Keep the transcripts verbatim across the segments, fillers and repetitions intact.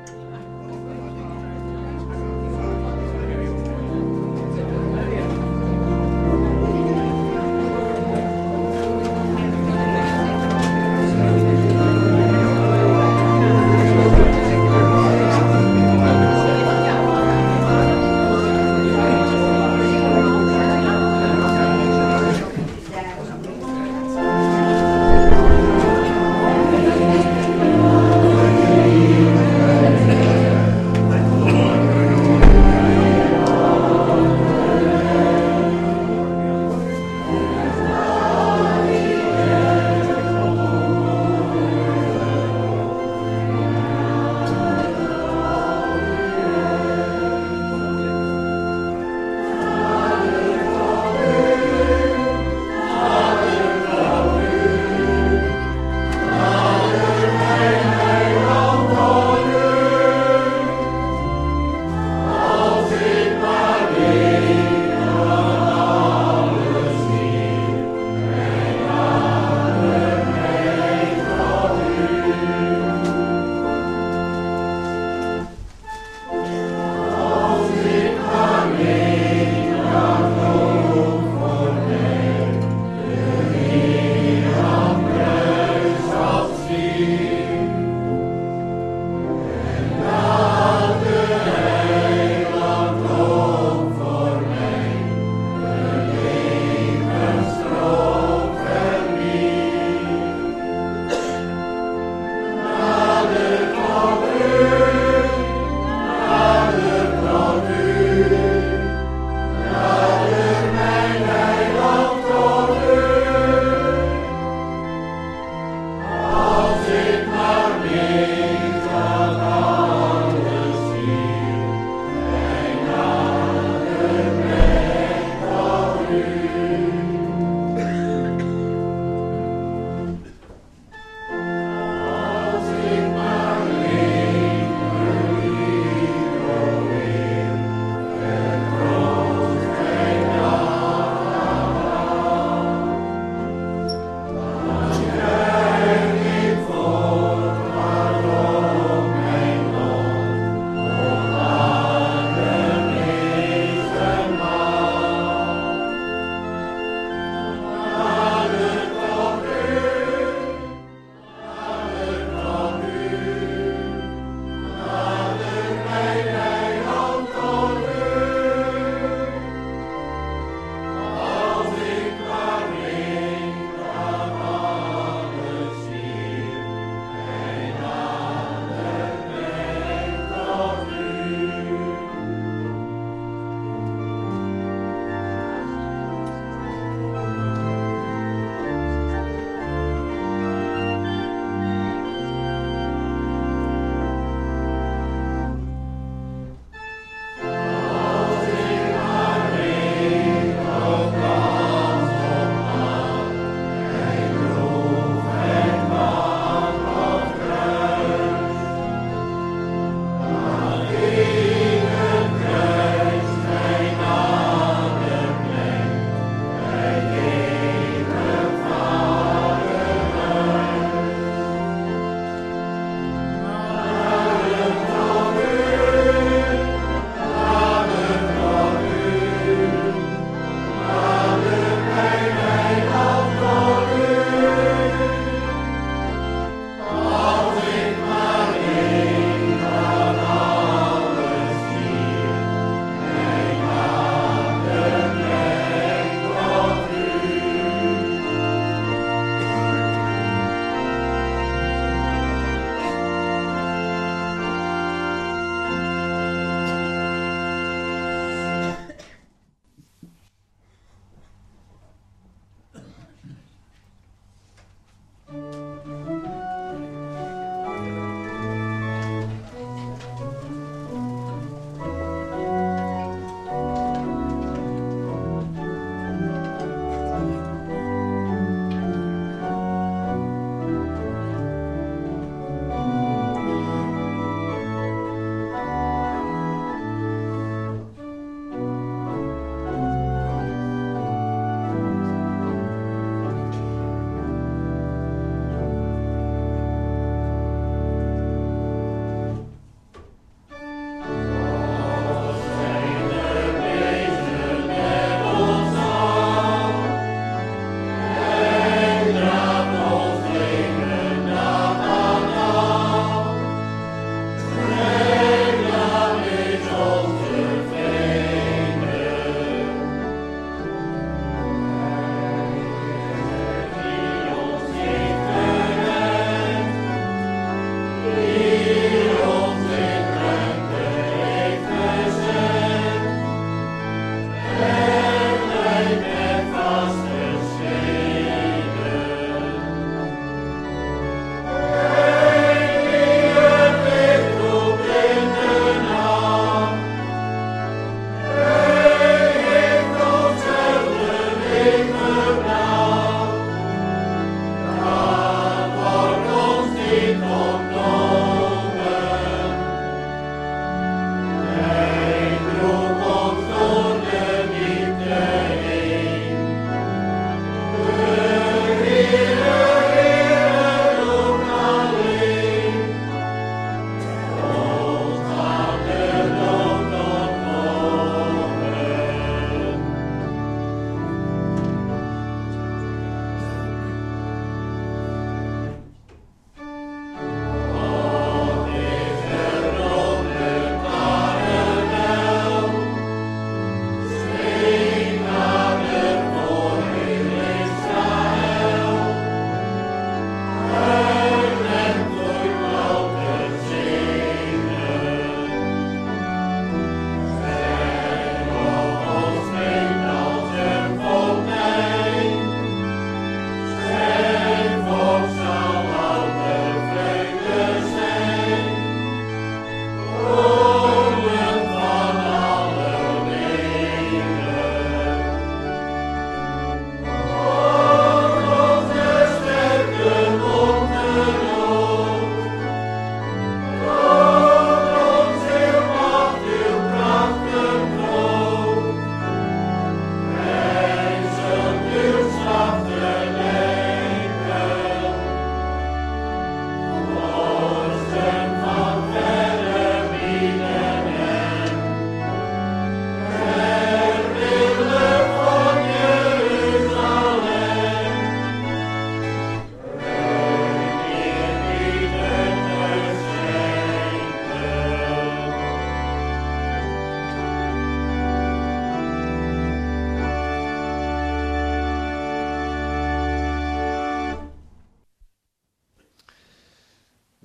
Thank you.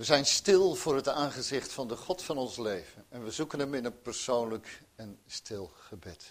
We zijn stil voor het aangezicht van de God van ons leven. En we zoeken hem in een persoonlijk en stil gebed.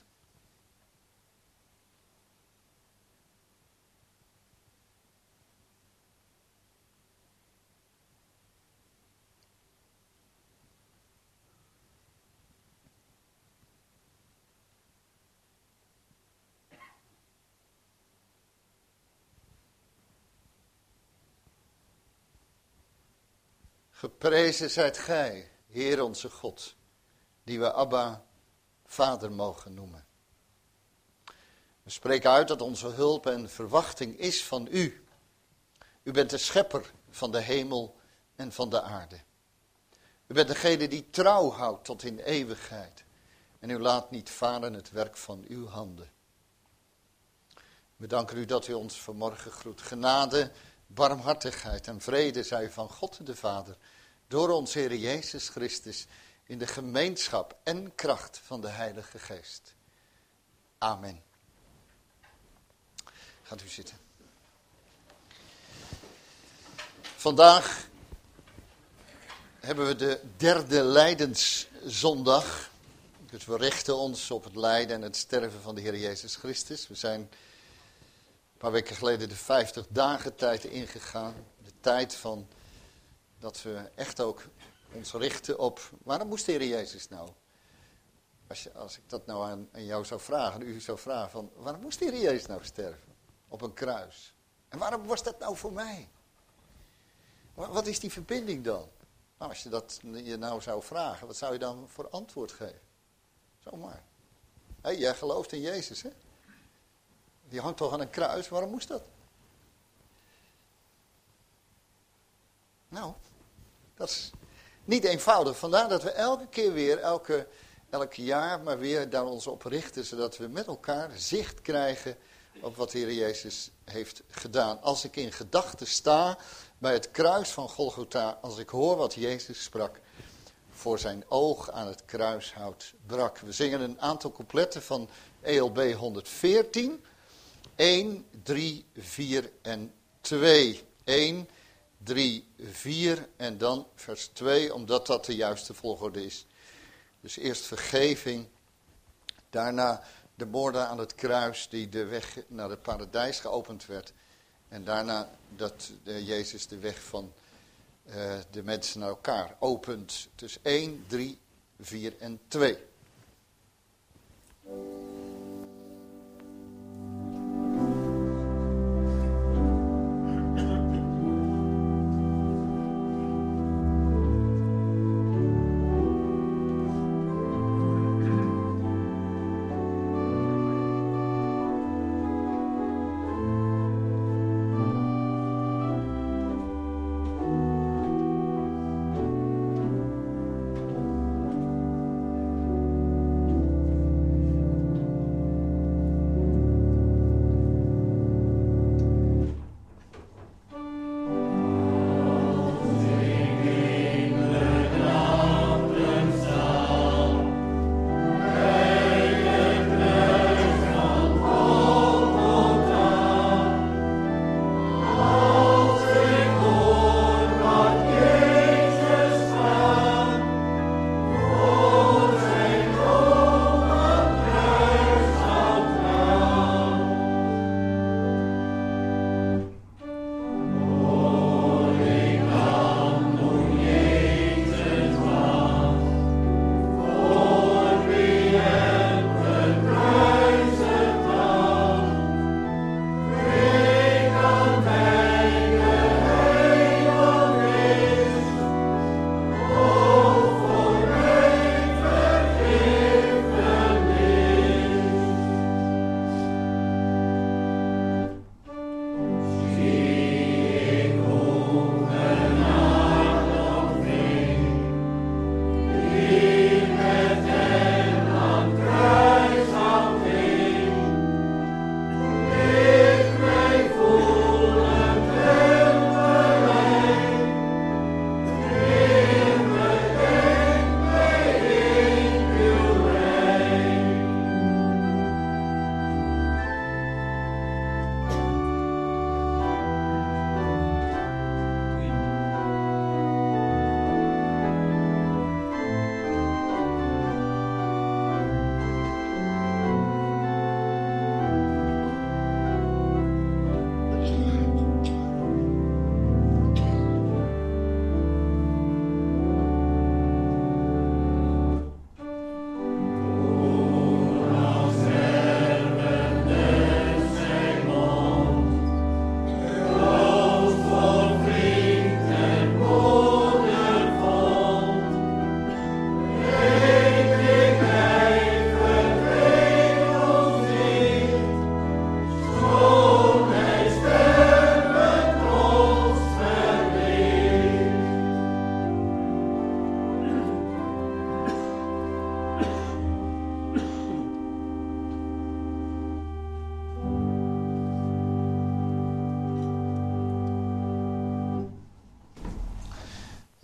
Geprezen zijt gij, Heer onze God, die we Abba, Vader mogen noemen. We spreken uit dat onze hulp en verwachting is van u. U bent de schepper van de hemel en van de aarde. U bent degene die trouw houdt tot in eeuwigheid. En u laat niet varen het werk van uw handen. We danken u dat u ons vanmorgen groet. Genade, barmhartigheid en vrede zij van God de Vader, door ons Heer Jezus Christus, in de gemeenschap en kracht van de Heilige Geest. Amen. Gaat u zitten. Vandaag hebben we de derde Lijdenszondag. Dus we richten ons op het lijden en het sterven van de Heer Jezus Christus. We zijn een paar weken geleden de vijftig dagen tijd ingegaan. De tijd van dat we echt ook ons richten op, waarom moest de Heer Jezus nou? Als, je, als ik dat nou aan, aan jou zou vragen, u zou vragen van, waarom moest de Heer Jezus nou sterven? Op een kruis. En waarom was dat nou voor mij? Wat is die verbinding dan? Nou, als je dat je nou zou vragen, wat zou je dan voor antwoord geven? Zomaar. Hé, hey, jij gelooft in Jezus, hè? Die hangt toch aan een kruis, waarom moest dat? Nou, dat is niet eenvoudig. Vandaar dat we elke keer weer, elke, elk jaar maar weer daar ons op richten, zodat we met elkaar zicht krijgen op wat de Heer Jezus heeft gedaan. Als ik in gedachten sta bij het kruis van Golgotha, als ik hoor wat Jezus sprak, voor zijn oog aan het kruishout brak. We zingen een aantal coupletten van E L B honderdveertien. één, drie, vier en twee. één, drie, vier en dan vers twee, omdat dat de juiste volgorde is. Dus eerst vergeving, daarna de moorden aan het kruis die de weg naar het paradijs geopend werd. En daarna dat de Jezus de weg van uh, de mensen naar elkaar opent. Dus één, drie, vier en twee.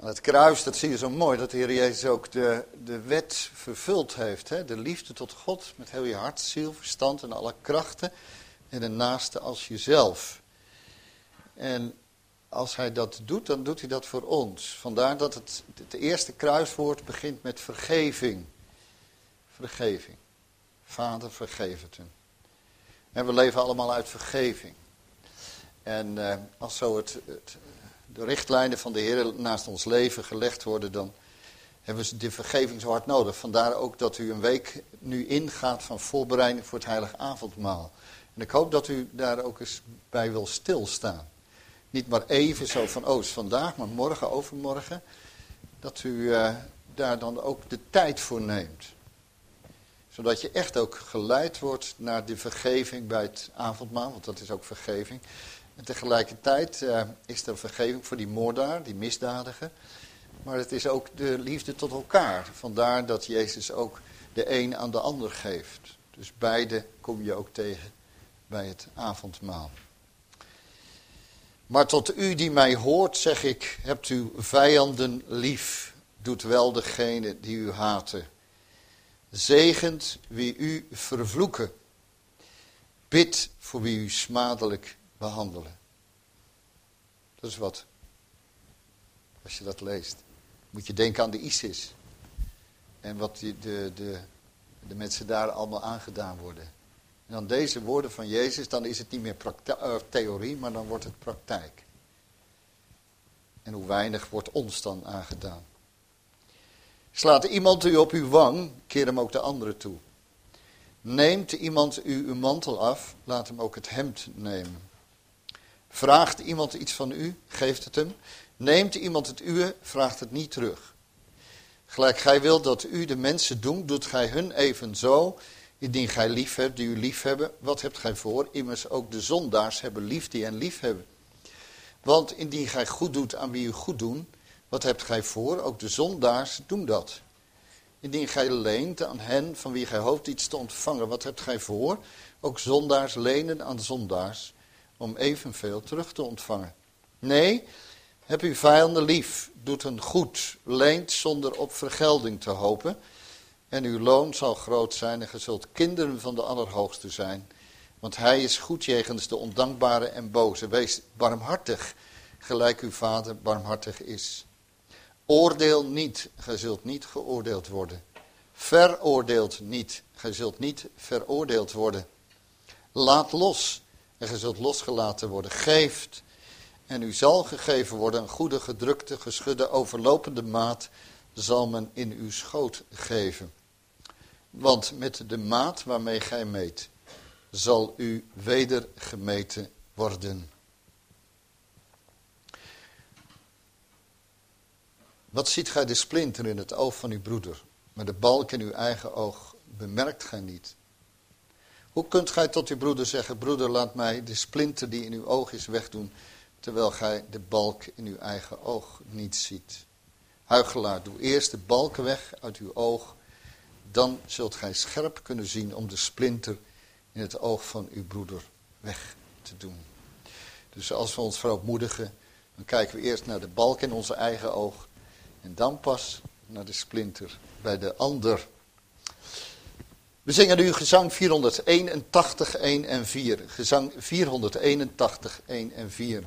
het kruis, dat zie je zo mooi, dat de Heer Jezus ook de, de wet vervuld heeft. Hè? De liefde tot God met heel je hart, ziel, verstand en alle krachten. En de naaste als jezelf. En als hij dat doet, dan doet hij dat voor ons. Vandaar dat het, het eerste kruiswoord begint met vergeving. Vergeving. Vader, vergeef het hun. En we leven allemaal uit vergeving. En uh, als zo het, het, de richtlijnen van de Heer naast ons leven gelegd worden, dan hebben we de vergeving zo hard nodig. Vandaar ook dat u een week nu ingaat van voorbereiding voor het heilige avondmaal. En ik hoop dat u daar ook eens bij wil stilstaan. Niet maar even zo van, oh, het is vandaag, maar morgen, overmorgen. Dat u uh, daar dan ook de tijd voor neemt. Zodat je echt ook geleid wordt naar de vergeving bij het avondmaal, want dat is ook vergeving. En tegelijkertijd uh, is er vergeving voor die moordenaar, die misdadiger. Maar het is ook de liefde tot elkaar. Vandaar dat Jezus ook de een aan de ander geeft. Dus beide kom je ook tegen bij het avondmaal. Maar tot u die mij hoort, zeg ik, hebt uw vijanden lief. Doet wel degene die u haten. Zegent wie u vervloeken. Bid voor wie u smadelijk behandelen. Dat is wat. Als je dat leest. Moet je denken aan de ISIS. En wat die, de, de, de mensen daar allemaal aangedaan worden. En dan deze woorden van Jezus, dan is het niet meer prakti- uh, theorie, maar dan wordt het praktijk. En hoe weinig wordt ons dan aangedaan. Slaat iemand u op uw wang, keer hem ook de andere toe. Neemt iemand u uw mantel af, laat hem ook het hemd nemen. Vraagt iemand iets van u, geeft het hem. Neemt iemand het uwe, vraagt het niet terug. Gelijk gij wilt dat u de mensen doen, doet gij hun evenzo. Indien gij lief hebt, die u lief hebben, wat hebt gij voor? Immers ook de zondaars hebben lief die hen lief hebben. Want indien gij goed doet aan wie u goed doen, wat hebt gij voor? Ook de zondaars doen dat. Indien gij leent aan hen van wie gij hoopt iets te ontvangen, wat hebt gij voor? Ook zondaars lenen aan zondaars, om evenveel terug te ontvangen. Nee, heb uw vijanden lief, doet hen goed, leent zonder op vergelding te hopen. En uw loon zal groot zijn en ge zult kinderen van de Allerhoogste zijn. Want hij is goed jegens de ondankbare en boze. Wees barmhartig, gelijk uw vader barmhartig is. Oordeel niet, gij zult niet geoordeeld worden. Veroordeelt niet, gij zult niet veroordeeld worden. Laat los, en gij zult losgelaten worden. Geeft, en u zal gegeven worden een goede, gedrukte, geschudde, overlopende maat, zal men in uw schoot geven. Want met de maat waarmee gij meet, zal u weder gemeten worden. Wat ziet gij de splinter in het oog van uw broeder, maar de balk in uw eigen oog bemerkt gij niet? Hoe kunt gij tot uw broeder zeggen, broeder, laat mij de splinter die in uw oog is wegdoen, terwijl gij de balk in uw eigen oog niet ziet? Huichelaar, doe eerst de balken weg uit uw oog, dan zult gij scherp kunnen zien om de splinter in het oog van uw broeder weg te doen. Dus als we ons verootmoedigen, dan kijken we eerst naar de balk in onze eigen oog en dan pas naar de splinter bij de ander. We zingen nu gezang vierhonderdeenentachtig, één en vier. Gezang vierhonderdeenentachtig, één en vier.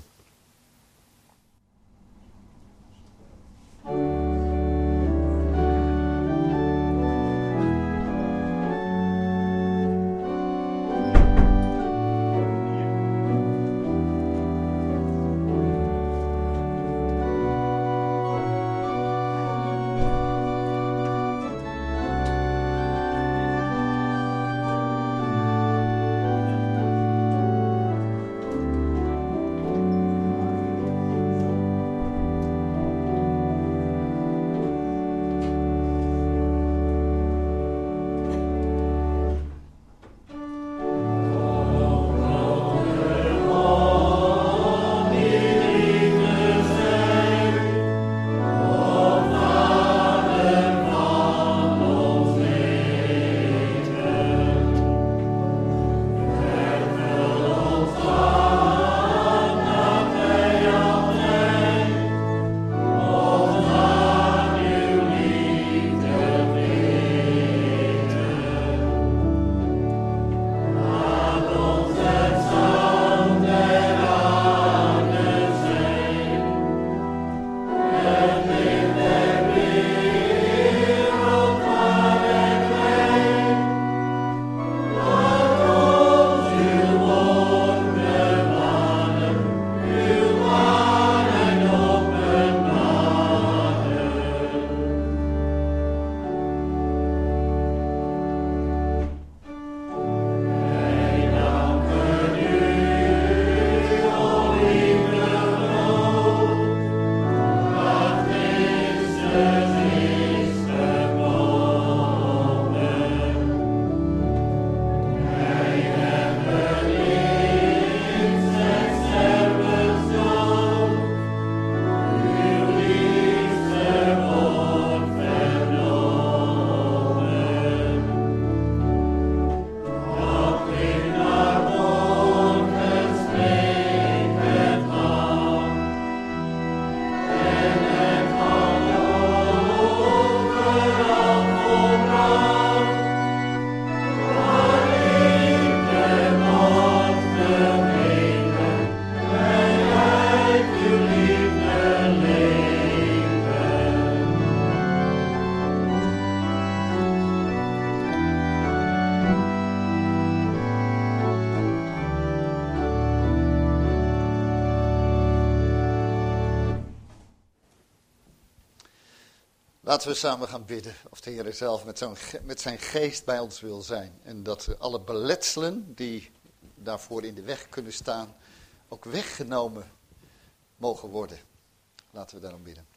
Laten we samen gaan bidden of de Heer zelf met, zo'n, met zijn geest bij ons wil zijn. En dat alle beletselen die daarvoor in de weg kunnen staan, ook weggenomen mogen worden. Laten we daarom bidden.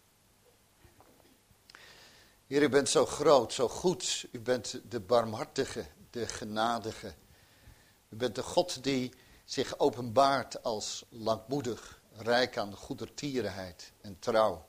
Heer, u bent zo groot, zo goed. U bent de barmhartige, de genadige. U bent de God die zich openbaart als langmoedig, rijk aan goedertierenheid en trouw.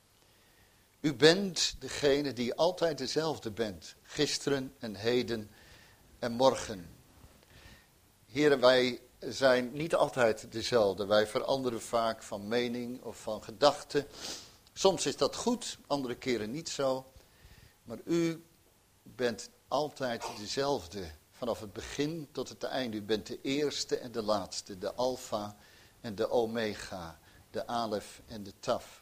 U bent degene die altijd dezelfde bent, gisteren en heden en morgen. Heren, wij zijn niet altijd dezelfde. Wij veranderen vaak van mening of van gedachte. Soms is dat goed, andere keren niet zo. Maar u bent altijd dezelfde, vanaf het begin tot het einde. U bent de eerste en de laatste, de alfa en de omega, de alef en de taf.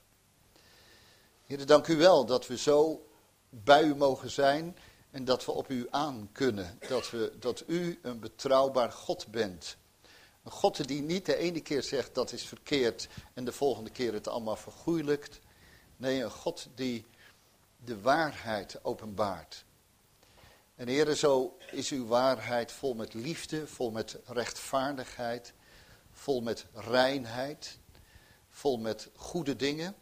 Heer, dank u wel dat we zo bij u mogen zijn en dat we op u aan kunnen. Dat, we, dat u een betrouwbaar God bent. Een God die niet de ene keer zegt dat is verkeerd en de volgende keer het allemaal vergoeilijkt. Nee, een God die de waarheid openbaart. En Heer, zo is uw waarheid vol met liefde, vol met rechtvaardigheid, vol met reinheid, vol met goede dingen.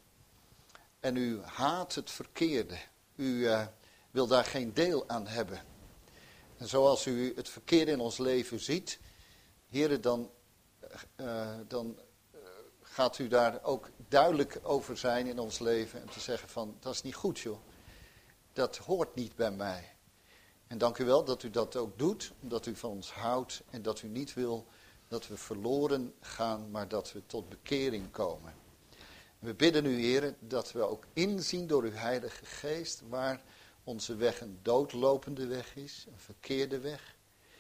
En u haat het verkeerde. U uh, wil daar geen deel aan hebben. En zoals u het verkeerde in ons leven ziet, Heer, dan, uh, dan uh, gaat u daar ook duidelijk over zijn in ons leven. En te zeggen van, dat is niet goed joh. Dat hoort niet bij mij. En dank u wel dat u dat ook doet, omdat u van ons houdt. En dat u niet wil dat we verloren gaan, maar dat we tot bekering komen. We bidden u, Heer, dat we ook inzien door uw Heilige Geest waar onze weg een doodlopende weg is, een verkeerde weg.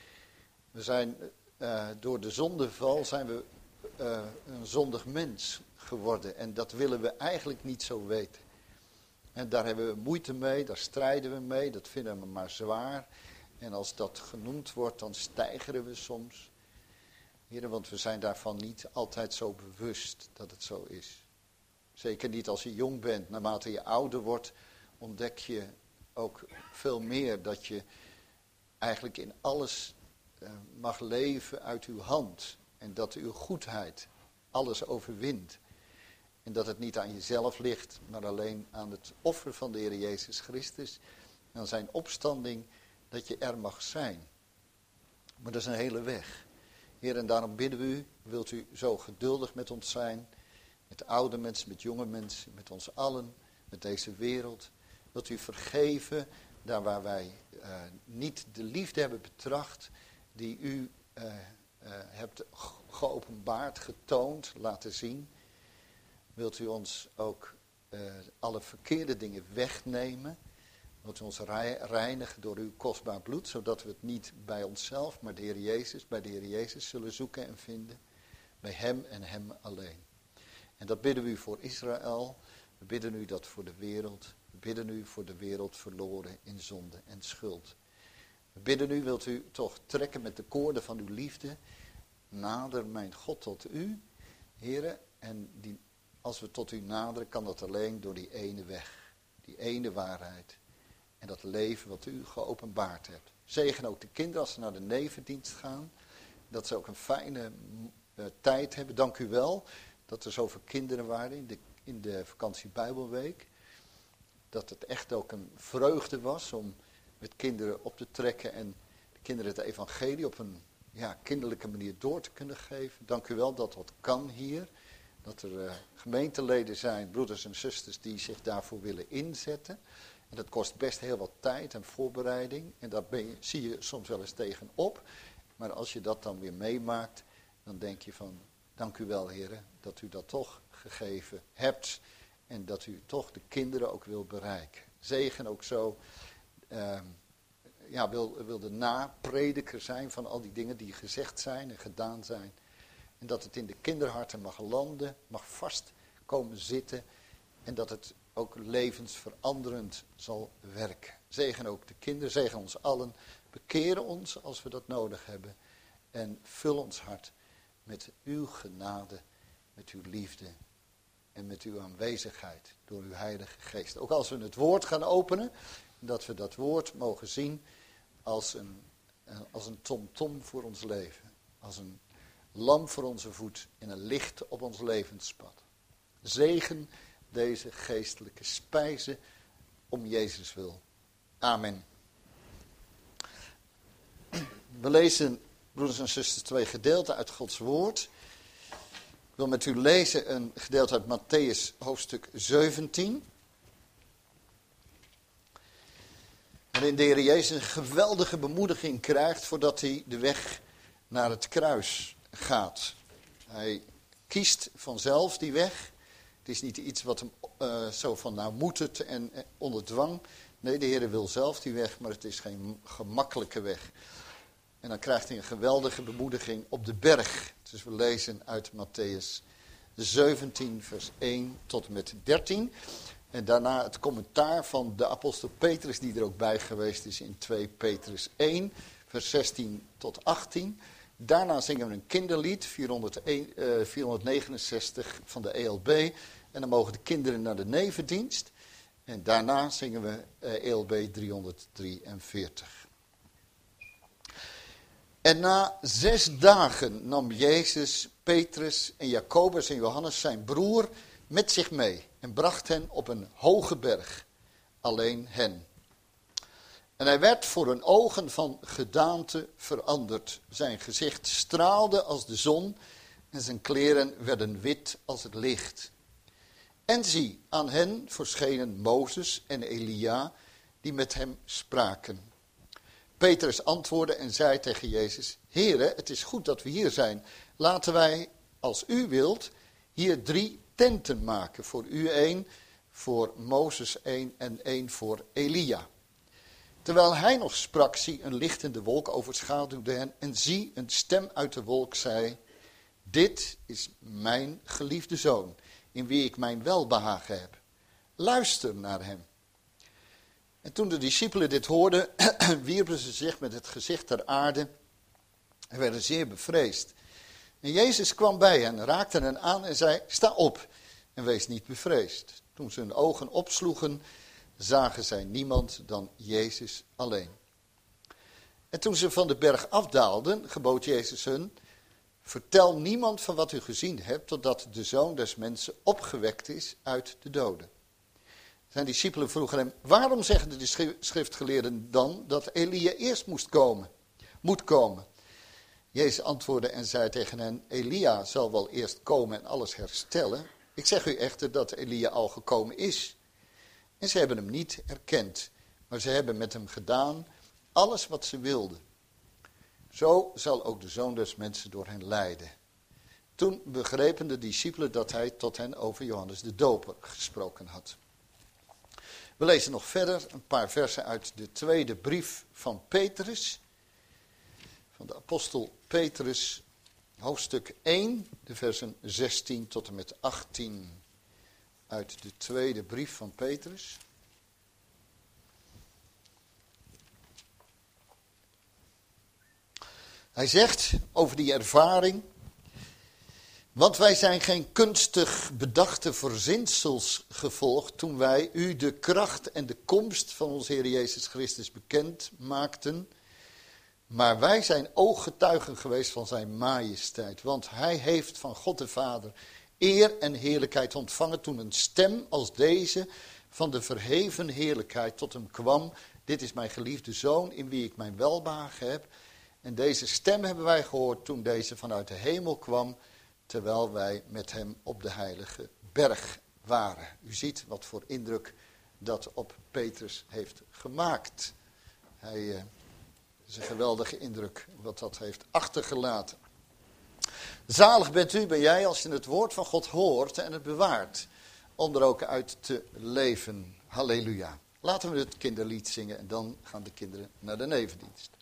We zijn, uh, door de zondeval zijn we uh, een zondig mens geworden en dat willen we eigenlijk niet zo weten. En daar hebben we moeite mee, daar strijden we mee, dat vinden we maar zwaar. En als dat genoemd wordt, dan steigeren we soms. Heer, want we zijn daarvan niet altijd zo bewust dat het zo is. Zeker niet als je jong bent. Naarmate je ouder wordt, ontdek je ook veel meer dat je eigenlijk in alles uh, mag leven uit uw hand. En dat uw goedheid alles overwint. En dat het niet aan jezelf ligt, maar alleen aan het offer van de Heer Jezus Christus. En aan zijn opstanding, dat je er mag zijn. Maar dat is een hele weg. Heer, en daarom bidden we u, wilt u zo geduldig met ons zijn. Met oude mensen, met jonge mensen, met ons allen, met deze wereld. Wilt u vergeven, daar waar wij uh, niet de liefde hebben betracht, die u uh, uh, hebt geopenbaard, getoond, laten zien. Wilt u ons ook uh, alle verkeerde dingen wegnemen. Wilt u ons reinigen door uw kostbaar bloed, zodat we het niet bij onszelf, maar de Heer Jezus, bij de Heer Jezus zullen zoeken en vinden. Bij hem en hem alleen. En dat bidden we u voor Israël. We bidden u dat voor de wereld. We bidden u voor de wereld verloren in zonde en schuld. We bidden u, wilt u toch trekken met de koorden van uw liefde. Nader mijn God tot u, Heere. En die, als we tot u naderen, kan dat alleen door die ene weg. Die ene waarheid. En dat leven wat u geopenbaard hebt. Zegen ook de kinderen als ze naar de nevendienst gaan. Dat ze ook een fijne uh, tijd hebben. Dank u wel. Dat er zoveel kinderen waren in de, in de vakantie Bijbelweek. Dat het echt ook een vreugde was om met kinderen op te trekken. En de kinderen het evangelie op een ja, kinderlijke manier door te kunnen geven. Dank u wel dat dat kan hier. Dat er uh, gemeenteleden zijn, broeders en zusters die zich daarvoor willen inzetten. En dat kost best heel wat tijd en voorbereiding. En daar ben je, zie je soms wel eens tegenop. Maar als je dat dan weer meemaakt, dan denk je van... Dank u wel, heren, dat u dat toch gegeven hebt en dat u toch de kinderen ook wil bereiken. Zegen ook zo, uh, ja, wil, wil de naprediker zijn van al die dingen die gezegd zijn en gedaan zijn. En dat het in de kinderharten mag landen, mag vast komen zitten en dat het ook levensveranderend zal werken. Zegen ook de kinderen, zegen ons allen, bekeren ons als we dat nodig hebben en vul ons hart met uw genade, met uw liefde en met uw aanwezigheid door uw Heilige Geest. Ook als we het woord gaan openen, dat we dat woord mogen zien als een, als een tomtom voor ons leven. Als een lamp voor onze voet en een licht op ons levenspad. Zegen deze geestelijke spijzen om Jezus wil. Amen. We lezen, broeders en zusters, twee gedeelten uit Gods woord. Ik wil met u lezen een gedeelte uit Mattheüs hoofdstuk zeventien. Waarin de Heer Jezus een geweldige bemoediging krijgt voordat hij de weg naar het kruis gaat. Hij kiest vanzelf die weg. Het is niet iets wat hem uh, zo van nou moet het en uh, onder dwang. Nee, de Heer wil zelf die weg, maar het is geen gemakkelijke weg. En dan krijgt hij een geweldige bemoediging op de berg. Dus we lezen uit Mattheüs zeventien, vers één tot en met dertien. En daarna het commentaar van de apostel Petrus, die er ook bij geweest is in twee Petrus één, vers zestien tot achttien. Daarna zingen we een kinderlied, vierhonderdnegenenzestig van de E L B. En dan mogen de kinderen naar de nevendienst. En daarna zingen we E L B driehonderddrieënveertig. En na zes dagen nam Jezus, Petrus en Jacobus en Johannes zijn broer met zich mee. En bracht hen op een hoge berg, alleen hen. En hij werd voor hun ogen van gedaante veranderd. Zijn gezicht straalde als de zon en zijn kleren werden wit als het licht. En zie, aan hen verschenen Mozes en Elia, die met hem spraken. Petrus antwoordde en zei tegen Jezus: Heere, het is goed dat we hier zijn. Laten wij, als u wilt, hier drie tenten maken. Voor u één, voor Mozes één en één voor Elia. Terwijl hij nog sprak, zie een lichtende wolk overschaduwde hen. En zie, een stem uit de wolk zei: Dit is mijn geliefde zoon, in wie ik mijn welbehagen heb. Luister naar hem. En toen de discipelen dit hoorden, wierpen ze zich met het gezicht ter aarde en werden zeer bevreesd. En Jezus kwam bij hen, raakte hen aan en zei: Sta op en wees niet bevreesd. Toen ze hun ogen opsloegen, zagen zij niemand dan Jezus alleen. En toen ze van de berg afdaalden, gebood Jezus hun: Vertel niemand van wat u gezien hebt, totdat de Zoon des Mensen opgewekt is uit de doden. Zijn discipelen vroegen hem: Waarom zeggen de schriftgeleerden dan dat Elia eerst moest komen, moet komen? Jezus antwoordde en zei tegen hen: Elia zal wel eerst komen en alles herstellen. Ik zeg u echter dat Elia al gekomen is. En ze hebben hem niet erkend, maar ze hebben met hem gedaan alles wat ze wilden. Zo zal ook de Zoon des Mensen door hen lijden. Toen begrepen de discipelen dat hij tot hen over Johannes de Doper gesproken had. We lezen nog verder een paar versen uit de tweede brief van Petrus. Van de apostel Petrus, hoofdstuk één, de versen zestien tot en met achttien. Uit de tweede brief van Petrus. Hij zegt over die ervaring: Want wij zijn geen kunstig bedachte verzinsels gevolgd toen wij u de kracht en de komst van onze Heer Jezus Christus bekend maakten. Maar wij zijn ooggetuigen geweest van zijn majesteit. Want hij heeft van God de Vader eer en heerlijkheid ontvangen toen een stem als deze van de verheven heerlijkheid tot hem kwam. Dit is mijn geliefde zoon in wie ik mijn welbehagen heb. En deze stem hebben wij gehoord toen deze vanuit de hemel kwam, terwijl wij met hem op de heilige berg waren. U ziet wat voor indruk dat op Petrus heeft gemaakt. Hij uh, is een geweldige indruk wat dat heeft achtergelaten. Zalig bent u, ben jij, als je het woord van God hoort en het bewaart, om er ook uit te leven. Halleluja. Laten we het kinderlied zingen en dan gaan de kinderen naar de nevendienst.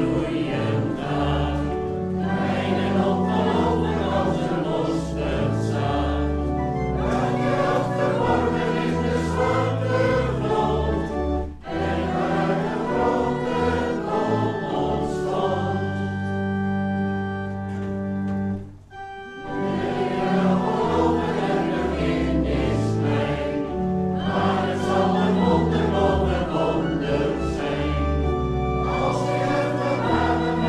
Als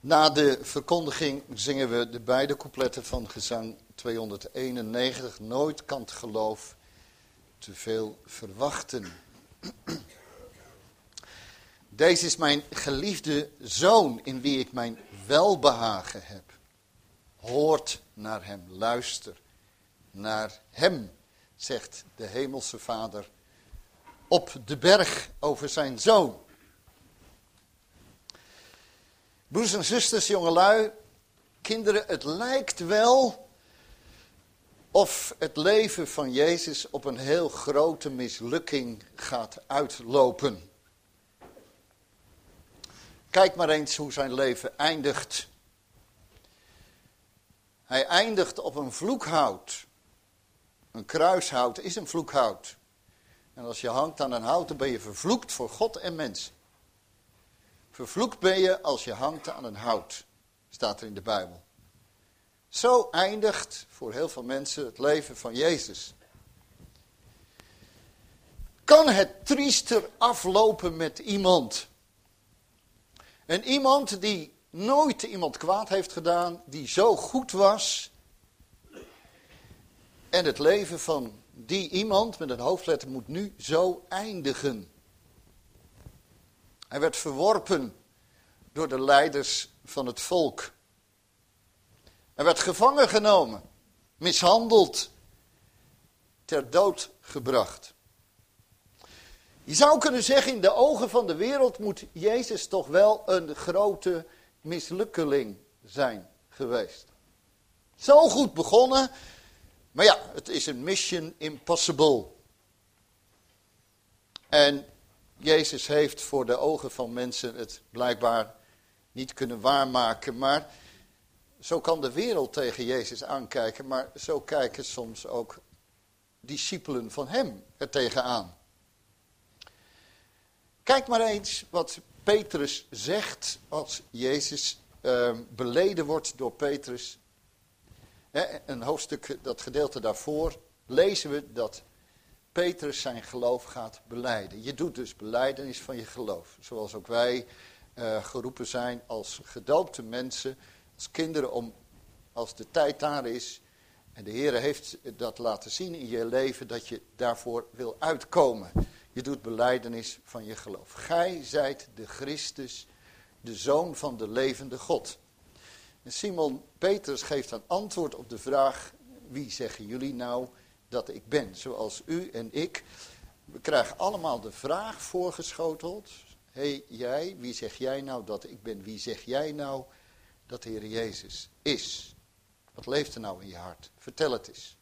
Na de verkondiging zingen we de beide coupletten van gezang tweehonderdeenennegentig. Nooit kan het geloof te veel verwachten. Deze is mijn geliefde zoon in wie ik mijn welbehagen heb. Hoort naar hem, luister naar hem, zegt de hemelse Vader op de berg over zijn zoon. Broers en zusters, jongelui, kinderen, het lijkt wel of het leven van Jezus op een heel grote mislukking gaat uitlopen. Kijk maar eens hoe zijn leven eindigt. Hij eindigt op een vloekhout. Een kruishout is een vloekhout. En als je hangt aan een hout, dan ben je vervloekt voor God en mensen. Vervloekt ben je als je hangt aan een hout, staat er in de Bijbel. Zo eindigt voor heel veel mensen het leven van Jezus. Kan het triester aflopen met iemand? En iemand die nooit iemand kwaad heeft gedaan, die zo goed was. En het leven van die iemand met een hoofdletter moet nu zo eindigen. Hij werd verworpen door de leiders van het volk. Hij werd gevangen genomen, mishandeld, ter dood gebracht. Je zou kunnen zeggen, in de ogen van de wereld moet Jezus toch wel een grote mislukkeling zijn geweest. Zo goed begonnen, maar ja, het is een mission impossible. En Jezus heeft voor de ogen van mensen het blijkbaar niet kunnen waarmaken. Maar zo kan de wereld tegen Jezus aankijken. Maar zo kijken soms ook discipelen van hem er tegenaan. Kijk maar eens wat Petrus zegt als Jezus uh, beleden wordt door Petrus. He, een hoofdstuk, dat gedeelte daarvoor, lezen we dat Petrus zijn geloof gaat belijden. Je doet dus belijdenis van je geloof. Zoals ook wij uh, geroepen zijn als gedoopte mensen, als kinderen, om als de tijd daar is. En de Heer heeft dat laten zien in je leven, dat je daarvoor wil uitkomen. Je doet belijdenis van je geloof. Gij zijt de Christus, de Zoon van de levende God. En Simon Petrus geeft een antwoord op de vraag, wie zeggen jullie nou dat ik ben? Zoals u en ik, we krijgen allemaal de vraag voorgeschoteld. Hé hey, jij, wie zeg jij nou dat ik ben? Wie zeg jij nou dat de Heer Jezus is? Wat leeft er nou in je hart? Vertel het eens.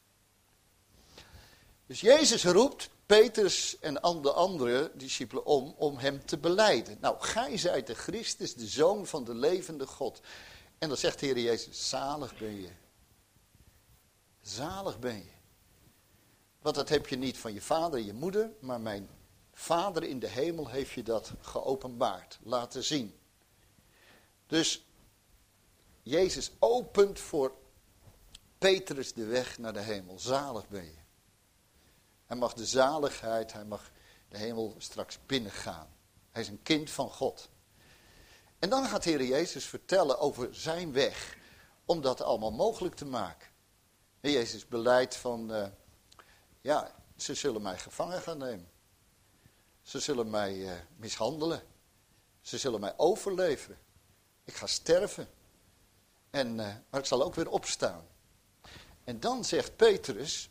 Dus Jezus roept Petrus en de andere discipelen om, om hem te belijden. Nou, gij zijt de Christus, de Zoon van de levende God. En dan zegt de Heer Jezus, zalig ben je. Zalig ben je. Want dat heb je niet van je vader en je moeder, maar mijn Vader in de hemel heeft je dat geopenbaard, laten zien. Dus Jezus opent voor Petrus de weg naar de hemel. Zalig ben je. Hij mag de zaligheid, hij mag de hemel straks binnengaan. Hij is een kind van God. En dan gaat de Heer Jezus vertellen over zijn weg, om dat allemaal mogelijk te maken. En Jezus beleidt van, uh, ja, ze zullen mij gevangen gaan nemen. Ze zullen mij uh, mishandelen. Ze zullen mij overleveren. Ik ga sterven. En, uh, maar ik zal ook weer opstaan. En dan zegt Petrus,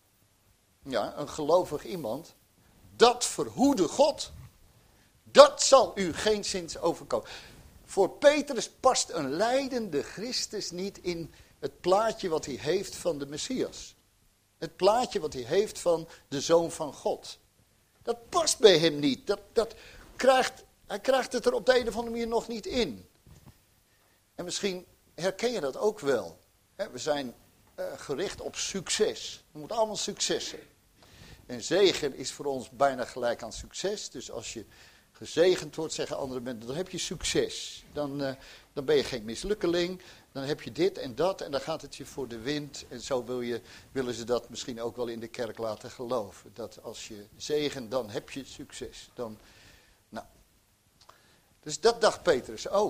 ja, een gelovig iemand, dat verhoede God. Dat zal u geenszins overkomen. Voor Petrus past een lijdende Christus niet in het plaatje wat hij heeft van de Messias. Het plaatje wat hij heeft van de Zoon van God. Dat past bij hem niet. Dat, dat krijgt, hij krijgt het er op de een of andere manier nog niet in. En misschien herken je dat ook wel. We zijn uh, gericht op succes. We moeten allemaal succes hebben. En zegen is voor ons bijna gelijk aan succes. Dus als je gezegend wordt, zeggen andere mensen, dan heb je succes. Dan, uh, dan ben je geen mislukkeling. Dan heb je dit en dat en dan gaat het je voor de wind. En zo wil je, willen ze dat misschien ook wel in de kerk laten geloven. Dat als je zegent, dan heb je succes. Dan, nou. Dus dat dacht Petrus ook.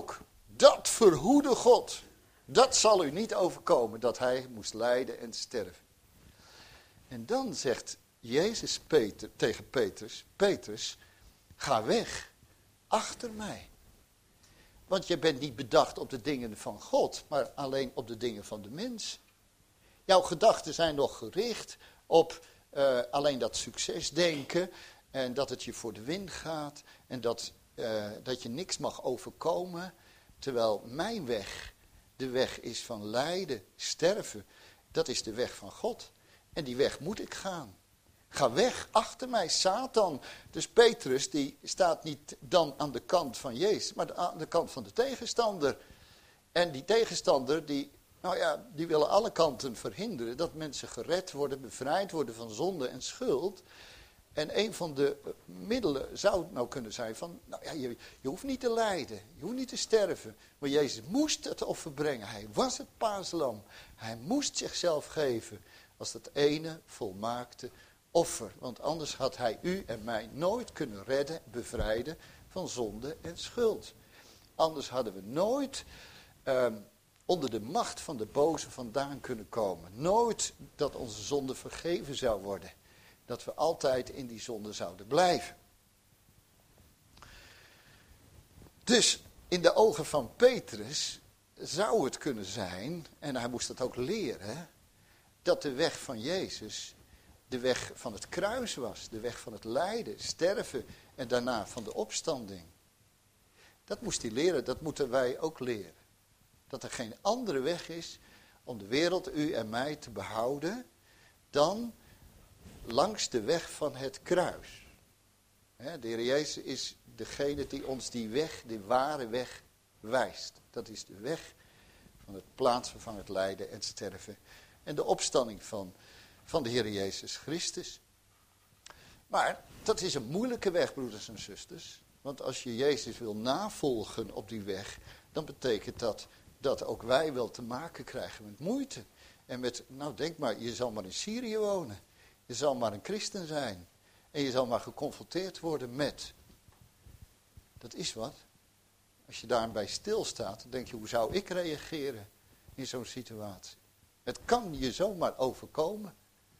Dat verhoede God. Dat zal u niet overkomen, dat hij moest lijden en sterven. En dan zegt Jezus Peter, tegen Petrus, Petrus, ga weg, achter mij. Want je bent niet bedacht op de dingen van God, maar alleen op de dingen van de mens. Jouw gedachten zijn nog gericht op uh, alleen dat succesdenken en dat het je voor de wind gaat en dat, uh, dat je niks mag overkomen. Terwijl mijn weg de weg is van lijden, sterven, dat is de weg van God. En die weg moet ik gaan. Ga weg, achter mij, Satan. Dus Petrus die staat niet dan aan de kant van Jezus, maar aan de kant van de tegenstander. En die tegenstander, die, nou ja, die willen alle kanten verhinderen dat mensen gered worden, bevrijd worden van zonde en schuld. En een van de middelen zou nou kunnen zijn van, nou ja, je, je hoeft niet te lijden, je hoeft niet te sterven. Maar Jezus moest het offer brengen, hij was het paaslam. Hij moest zichzelf geven als dat ene volmaakte offer. Want anders had hij u en mij nooit kunnen redden, bevrijden van zonde en schuld. Anders hadden we nooit uh, onder de macht van de boze vandaan kunnen komen. Nooit dat onze zonde vergeven zou worden. Dat we altijd in die zonde zouden blijven. Dus in de ogen van Petrus zou het kunnen zijn, en hij moest dat ook leren, dat de weg van Jezus de weg van het kruis was. De weg van het lijden, sterven en daarna van de opstanding. Dat moest hij leren, dat moeten wij ook leren. Dat er geen andere weg is om de wereld, u en mij te behouden, dan langs de weg van het kruis. De Heer Jezus is degene die ons die weg, die ware weg wijst. Dat is de weg van het plaatsen van het lijden en sterven. En de opstanding van, van de Heer Jezus Christus. Maar dat is een moeilijke weg, broeders en zusters. Want als je Jezus wil navolgen op die weg, dan betekent dat dat ook wij wel te maken krijgen met moeite. En met, nou denk maar, je zal maar in Syrië wonen. Je zal maar een christen zijn. En je zal maar geconfronteerd worden met. Dat is wat. Als je daarbij stilstaat, dan denk je, hoe zou ik reageren in zo'n situatie? Het kan je zomaar overkomen.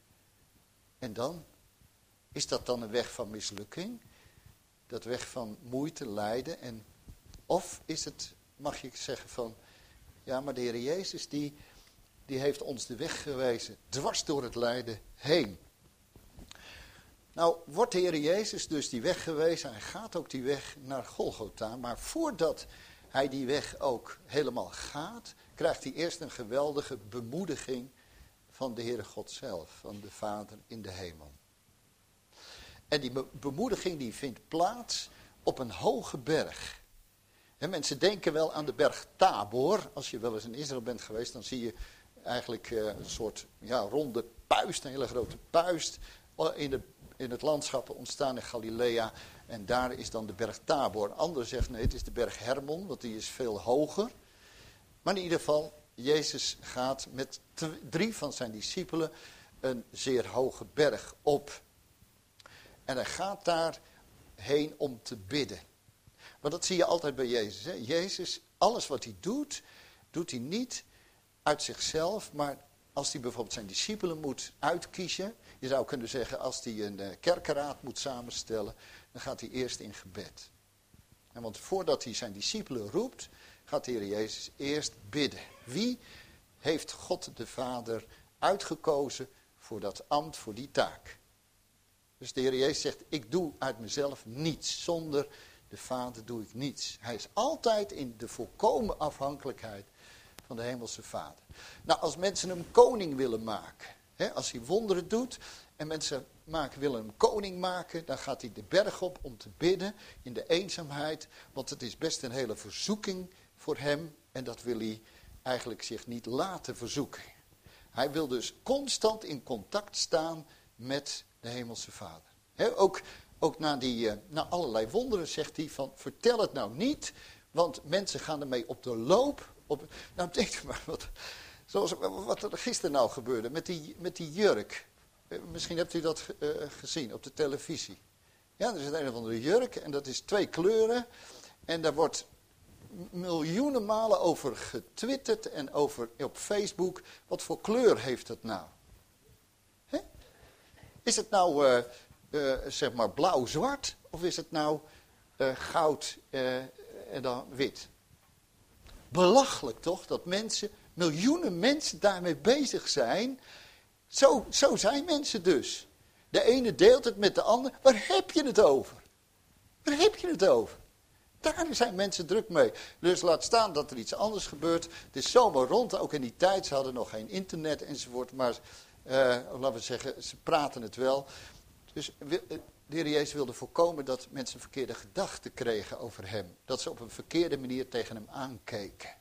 En dan? Is dat dan een weg van mislukking? Dat weg van moeite, lijden? En, of is het, mag je zeggen van, ja maar de Heer Jezus die, die heeft ons de weg gewezen, dwars door het lijden heen. Nou, wordt de Heer Jezus dus die weg gewezen, hij gaat ook die weg naar Golgotha, maar voordat hij die weg ook helemaal gaat, krijgt hij eerst een geweldige bemoediging van de Heere God zelf, van de Vader in de hemel. En die be- bemoediging die vindt plaats op een hoge berg. En mensen denken wel aan de berg Tabor. Als je wel eens in Israël bent geweest, dan zie je eigenlijk uh, een soort ja, ronde puist, een hele grote puist in, de, in het landschap ontstaan in Galilea. En daar is dan de berg Tabor. Anderen zeggen nee, het is de berg Hermon, want die is veel hoger. Maar in ieder geval, Jezus gaat met t- drie van zijn discipelen een zeer hoge berg op. En hij gaat daar heen om te bidden. Maar dat zie je altijd bij Jezus. Hè? Jezus, alles wat hij doet, doet hij niet uit zichzelf, maar als hij bijvoorbeeld zijn discipelen moet uitkiezen, je zou kunnen zeggen als hij een uh, kerkenraad moet samenstellen, dan gaat hij eerst in gebed. En want voordat hij zijn discipelen roept, gaat de Heer Jezus eerst bidden. Wie heeft God de Vader uitgekozen voor dat ambt, voor die taak? Dus de Heer Jezus zegt, ik doe uit mezelf niets. Zonder de Vader doe ik niets. Hij is altijd in de volkomen afhankelijkheid van de hemelse Vader. Nou, als mensen hem koning willen maken, hè, als hij wonderen doet en mensen maken, willen hem koning maken, dan gaat hij de berg op om te bidden in de eenzaamheid, want het is best een hele verzoeking voor hem en dat wil hij eigenlijk zich niet laten verzoeken. Hij wil dus constant in contact staan met de hemelse Vader. He, ook, ook na, die, uh, na allerlei wonderen zegt hij van, vertel het nou niet, want mensen gaan ermee op de loop. Op, nou denk je maar, wat, zoals, wat er gisteren nou gebeurde met die, met die jurk. Uh, misschien hebt u dat uh, gezien op de televisie. Ja, er is een of andere jurk en dat is twee kleuren. En daar wordt miljoenen malen over getwitterd en over op Facebook. Wat voor kleur heeft het nou? Hè? Is het nou uh, uh, zeg maar blauw-zwart of is het nou uh, goud uh, en dan wit? Belachelijk toch dat mensen, miljoenen mensen daarmee bezig zijn. Zo, zo zijn mensen dus. De ene deelt het met de ander. Waar heb je het over? Waar heb je het over? Daar zijn mensen druk mee. Dus laat staan dat er iets anders gebeurt. Het is zomaar rond, ook in die tijd. Ze hadden nog geen internet enzovoort. Maar uh, laten we zeggen, ze praten het wel. Dus de Heer Jezus wilde voorkomen dat mensen verkeerde gedachten kregen over hem. Dat ze op een verkeerde manier tegen hem aankeken.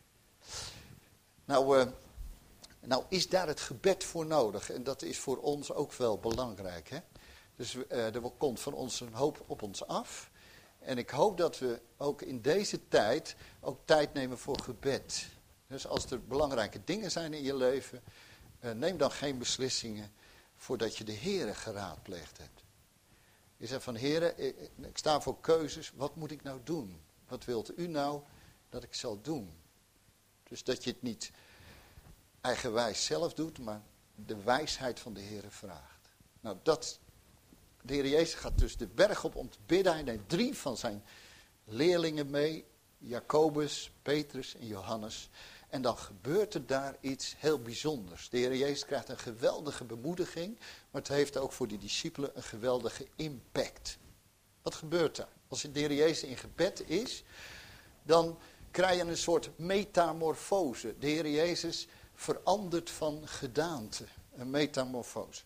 Nou, uh, nou is daar het gebed voor nodig. En dat is voor ons ook wel belangrijk. Hè? Dus uh, er komt van ons een hoop op ons af. En ik hoop dat we ook in deze tijd ook tijd nemen voor gebed. Dus als er belangrijke dingen zijn in je leven, uh, neem dan geen beslissingen voordat je de Heere geraadpleegd hebt. Je zegt van Heere, ik, ik sta voor keuzes, wat moet ik nou doen? Wat wilt u nou dat ik zal doen? Dus dat je het niet eigenwijs zelf doet, maar de wijsheid van de Heere vraagt. Nou, dat, de Heer Jezus gaat dus de berg op om te bidden. Hij neemt drie van zijn leerlingen mee, Jacobus, Petrus en Johannes. En dan gebeurt er daar iets heel bijzonders. De Heer Jezus krijgt een geweldige bemoediging, maar het heeft ook voor die discipelen een geweldige impact. Wat gebeurt er? Als de Heer Jezus in gebed is, dan krijg je een soort metamorfose. De Heer Jezus verandert van gedaante. Een metamorfose.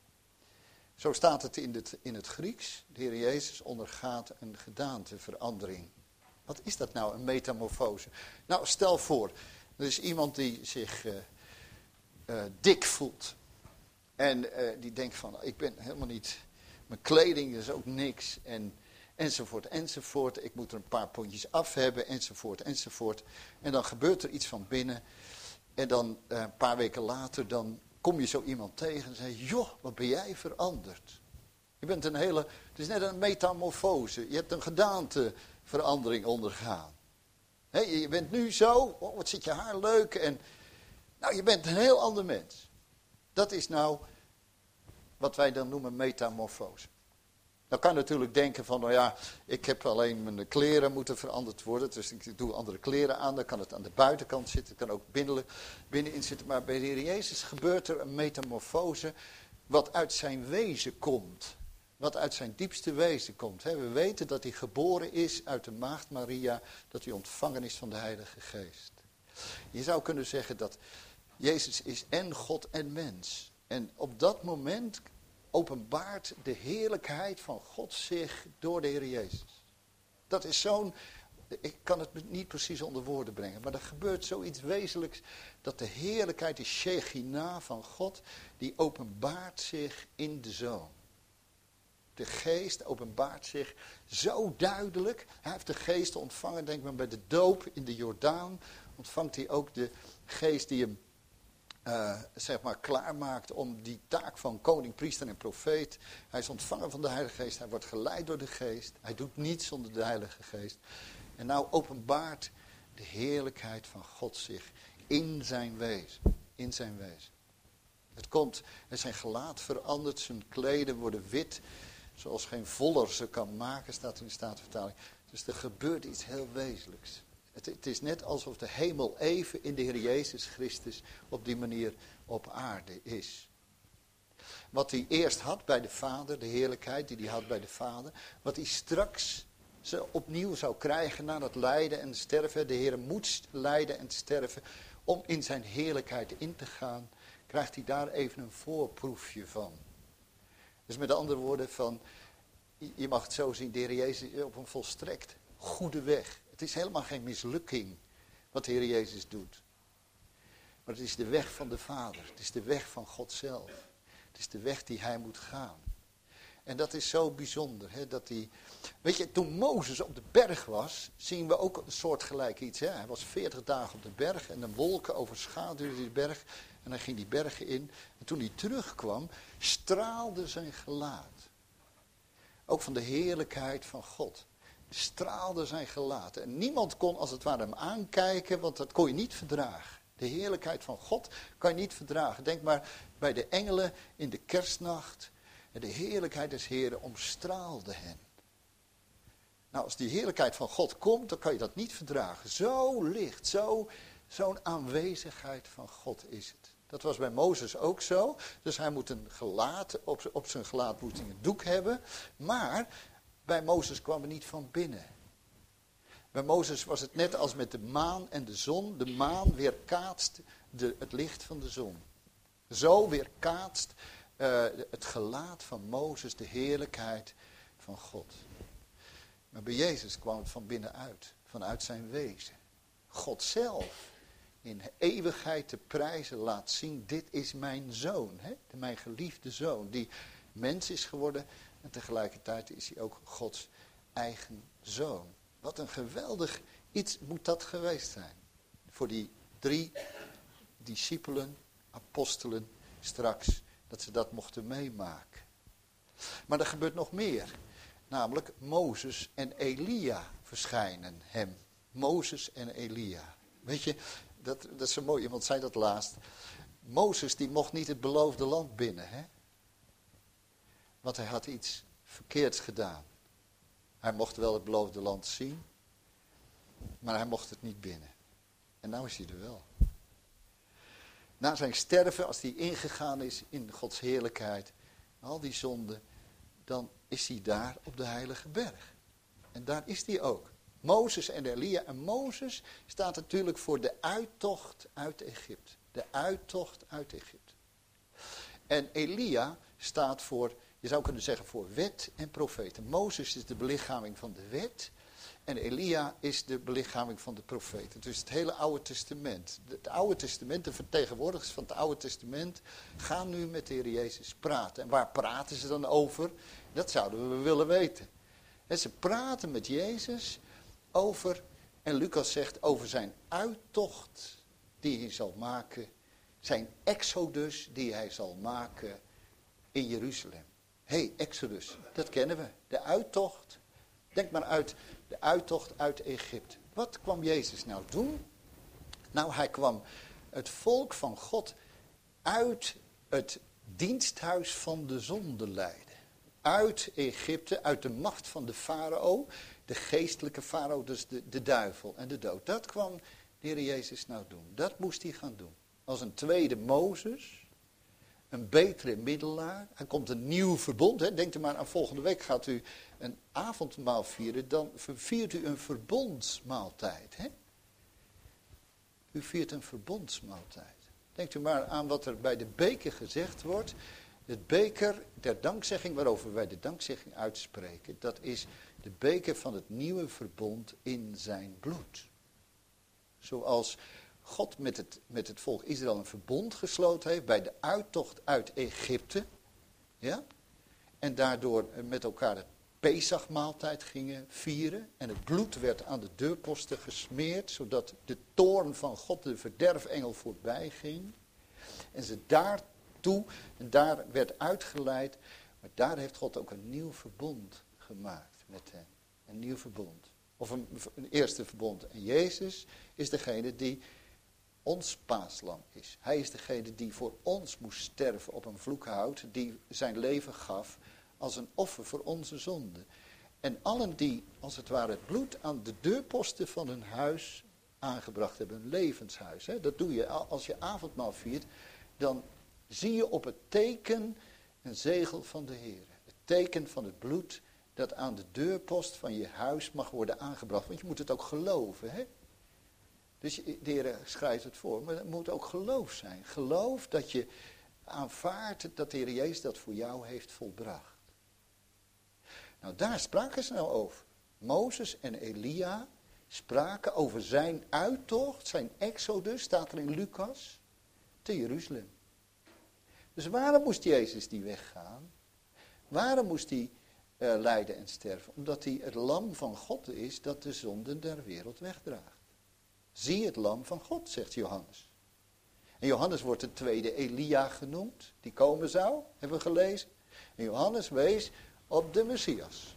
Zo staat het in het, in het Grieks. De Heer Jezus ondergaat een gedaanteverandering. Wat is dat nou, een metamorfose? Nou, stel voor, er is iemand die zich uh, uh, dik voelt. En uh, die denkt van, ik ben helemaal niet, mijn kleding is ook niks. En, enzovoort, enzovoort. Ik moet er een paar pondjes af hebben, enzovoort, enzovoort. En dan gebeurt er iets van binnen. En dan uh, een paar weken later, dan kom je zo iemand tegen en zeg je, joh, wat ben jij veranderd? Je bent een hele, het is net een metamorfose. Je hebt een gedaanteverandering ondergaan. He, je bent nu zo, oh, wat zit je haar leuk. En, nou, je bent een heel ander mens. Dat is nou wat wij dan noemen metamorfose. Nou kan je natuurlijk denken van, nou ja, ik heb alleen mijn kleren moeten veranderd worden. Dus ik doe andere kleren aan, dan kan het aan de buitenkant zitten. Het kan ook binnen, binnenin zitten. Maar bij de Heer Jezus gebeurt er een metamorfose wat uit zijn wezen komt. Wat uit zijn diepste wezen komt. We weten dat hij geboren is uit de maagd Maria, dat hij ontvangen is van de Heilige Geest. Je zou kunnen zeggen dat Jezus is en God en mens. En op dat moment openbaart de heerlijkheid van God zich door de Heer Jezus. Dat is zo'n, ik kan het niet precies onder woorden brengen, maar er gebeurt zoiets wezenlijks, dat de heerlijkheid, de Shekinah van God, die openbaart zich in de Zoon. De geest openbaart zich zo duidelijk. Hij heeft de geest ontvangen, denk maar bij de doop in de Jordaan, ontvangt hij ook de geest die hem Uh, zeg maar klaarmaakt om die taak van koning, priester en profeet. Hij is ontvangen van de Heilige Geest. Hij wordt geleid door de Geest. Hij doet niets zonder de Heilige Geest. En nou openbaart de heerlijkheid van God zich in zijn wezen. In zijn wezen. Het komt, en zijn gelaat verandert, zijn kleden worden wit, zoals geen voller ze kan maken, staat in de Statenvertaling. Dus er gebeurt iets heel wezenlijks. Het, het is net alsof de hemel even in de Heer Jezus Christus op die manier op aarde is. Wat hij eerst had bij de Vader, de heerlijkheid die hij had bij de Vader. Wat hij straks ze opnieuw zou krijgen na het lijden en sterven. De Heer moet lijden en sterven om in zijn heerlijkheid in te gaan. Krijgt hij daar even een voorproefje van. Dus met andere woorden van, je mag het zo zien, de Heer Jezus is op een volstrekt goede weg. Het is helemaal geen mislukking wat de Heer Jezus doet. Maar het is de weg van de Vader. Het is de weg van God zelf. Het is de weg die hij moet gaan. En dat is zo bijzonder. Hè, dat hij, weet je, toen Mozes op de berg was, zien we ook een soortgelijk iets. Hè? Hij was veertig dagen op de berg en een wolken overschaduwden die berg. En hij ging die bergen in. En toen hij terugkwam, straalde zijn gelaat. Ook van de heerlijkheid van God. straalde zijn gelaat. En niemand kon als het ware hem aankijken, want dat kon je niet verdragen. De heerlijkheid van God kan je niet verdragen. Denk maar bij de engelen in de kerstnacht. En de heerlijkheid des Heren omstraalde hen. Nou, als die heerlijkheid van God komt, dan kan je dat niet verdragen. Zo licht, zo, zo'n aanwezigheid van God is het. Dat was bij Mozes ook zo. Dus hij moet een gelaat, op, op zijn gelaat moet hij een doek hebben. Maar bij Mozes kwam het niet van binnen. Bij Mozes was het net als met de maan en de zon. De maan weerkaatst de, het licht van de zon. Zo weerkaatst uh, het gelaat van Mozes de heerlijkheid van God. Maar bij Jezus kwam het van binnenuit, vanuit zijn wezen. God zelf in eeuwigheid te prijzen laat zien, dit is mijn zoon, hè? Mijn geliefde zoon, die mens is geworden en tegelijkertijd is hij ook Gods eigen zoon. Wat een geweldig iets moet dat geweest zijn. Voor die drie discipelen, apostelen straks, dat ze dat mochten meemaken. Maar er gebeurt nog meer. Namelijk Mozes en Elia verschijnen hem. Mozes en Elia. Weet je, dat, dat is zo mooi, iemand zei dat laatst. Mozes die mocht niet het beloofde land binnen. Hè? Want hij had iets verkeerds gedaan. Hij mocht wel het beloofde land zien. Maar hij mocht het niet binnen. En nou is hij er wel. Na zijn sterven, als hij ingegaan is in Gods heerlijkheid. Al die zonden. Dan is hij daar op de heilige berg. En daar is hij ook. Mozes en Elia. En Mozes staat natuurlijk voor de uittocht uit Egypte. De uittocht uit Egypte. En Elia staat voor, je zou kunnen zeggen, voor wet en profeten. Mozes is de belichaming van de wet. En Elia is de belichaming van de profeten. Dus het hele Oude Testament. Het Oude Testament, de vertegenwoordigers van het Oude Testament gaan nu met de Heer Jezus praten. En waar praten ze dan over? Dat zouden we willen weten. En ze praten met Jezus over, en Lucas zegt, over zijn uittocht die hij zal maken. Zijn exodus die hij zal maken in Jeruzalem. Hé, hey, exodus, dat kennen we. De uittocht. Denk maar uit de uittocht uit Egypte. Wat kwam Jezus nou doen? Nou, hij kwam het volk van God uit het diensthuis van de zonde leiden. Uit Egypte, uit de macht van de farao. De geestelijke farao, dus de, de duivel en de dood. Dat kwam de Heer Jezus nou doen. Dat moest hij gaan doen. Als een tweede Mozes. Een betere middelaar. Er komt een nieuw verbond. Hè. Denk er maar aan, volgende week gaat u een avondmaal vieren. Dan viert u een verbondsmaaltijd. Hè. U viert een verbondsmaaltijd. Denkt u maar aan wat er bij de beker gezegd wordt. Het beker der dankzegging waarover wij de dankzegging uitspreken. Dat is de beker van het nieuwe verbond in zijn bloed. Zoals God met het, met het volk Israël een verbond gesloten heeft bij de uittocht uit Egypte. Ja? En daardoor met elkaar het Pesachmaaltijd gingen vieren. En het bloed werd aan de deurposten gesmeerd, zodat de toorn van God, de verderfengel, voorbij ging. En ze daartoe, en daar werd uitgeleid, maar daar heeft God ook een nieuw verbond gemaakt met hen. Een nieuw verbond. Of een, een eerste verbond. En Jezus is degene die ons paaslam is. Hij is degene die voor ons moest sterven op een vloekhout, die zijn leven gaf als een offer voor onze zonde. En allen die, als het ware, het bloed aan de deurposten van hun huis aangebracht hebben, een levenshuis. Hè? Dat doe je als je avondmaal viert, dan zie je op het teken een zegel van de Heer. Het teken van het bloed dat aan de deurpost van je huis mag worden aangebracht. Want je moet het ook geloven, hè? Dus de Heer schrijft het voor, maar het moet ook geloof zijn. Geloof dat je aanvaardt dat de Heer Jezus dat voor jou heeft volbracht. Nou, daar spraken ze nou over. Mozes en Elia spraken over zijn uittocht, zijn exodus, staat er in Lucas, te Jeruzalem. Dus waarom moest Jezus die weggaan? Waarom moest hij uh, lijden en sterven? Omdat hij het lam van God is dat de zonden der wereld wegdraagt. Zie het lam van God, zegt Johannes. En Johannes wordt de tweede Elia genoemd, die komen zou, hebben we gelezen. En Johannes wees op de Messias.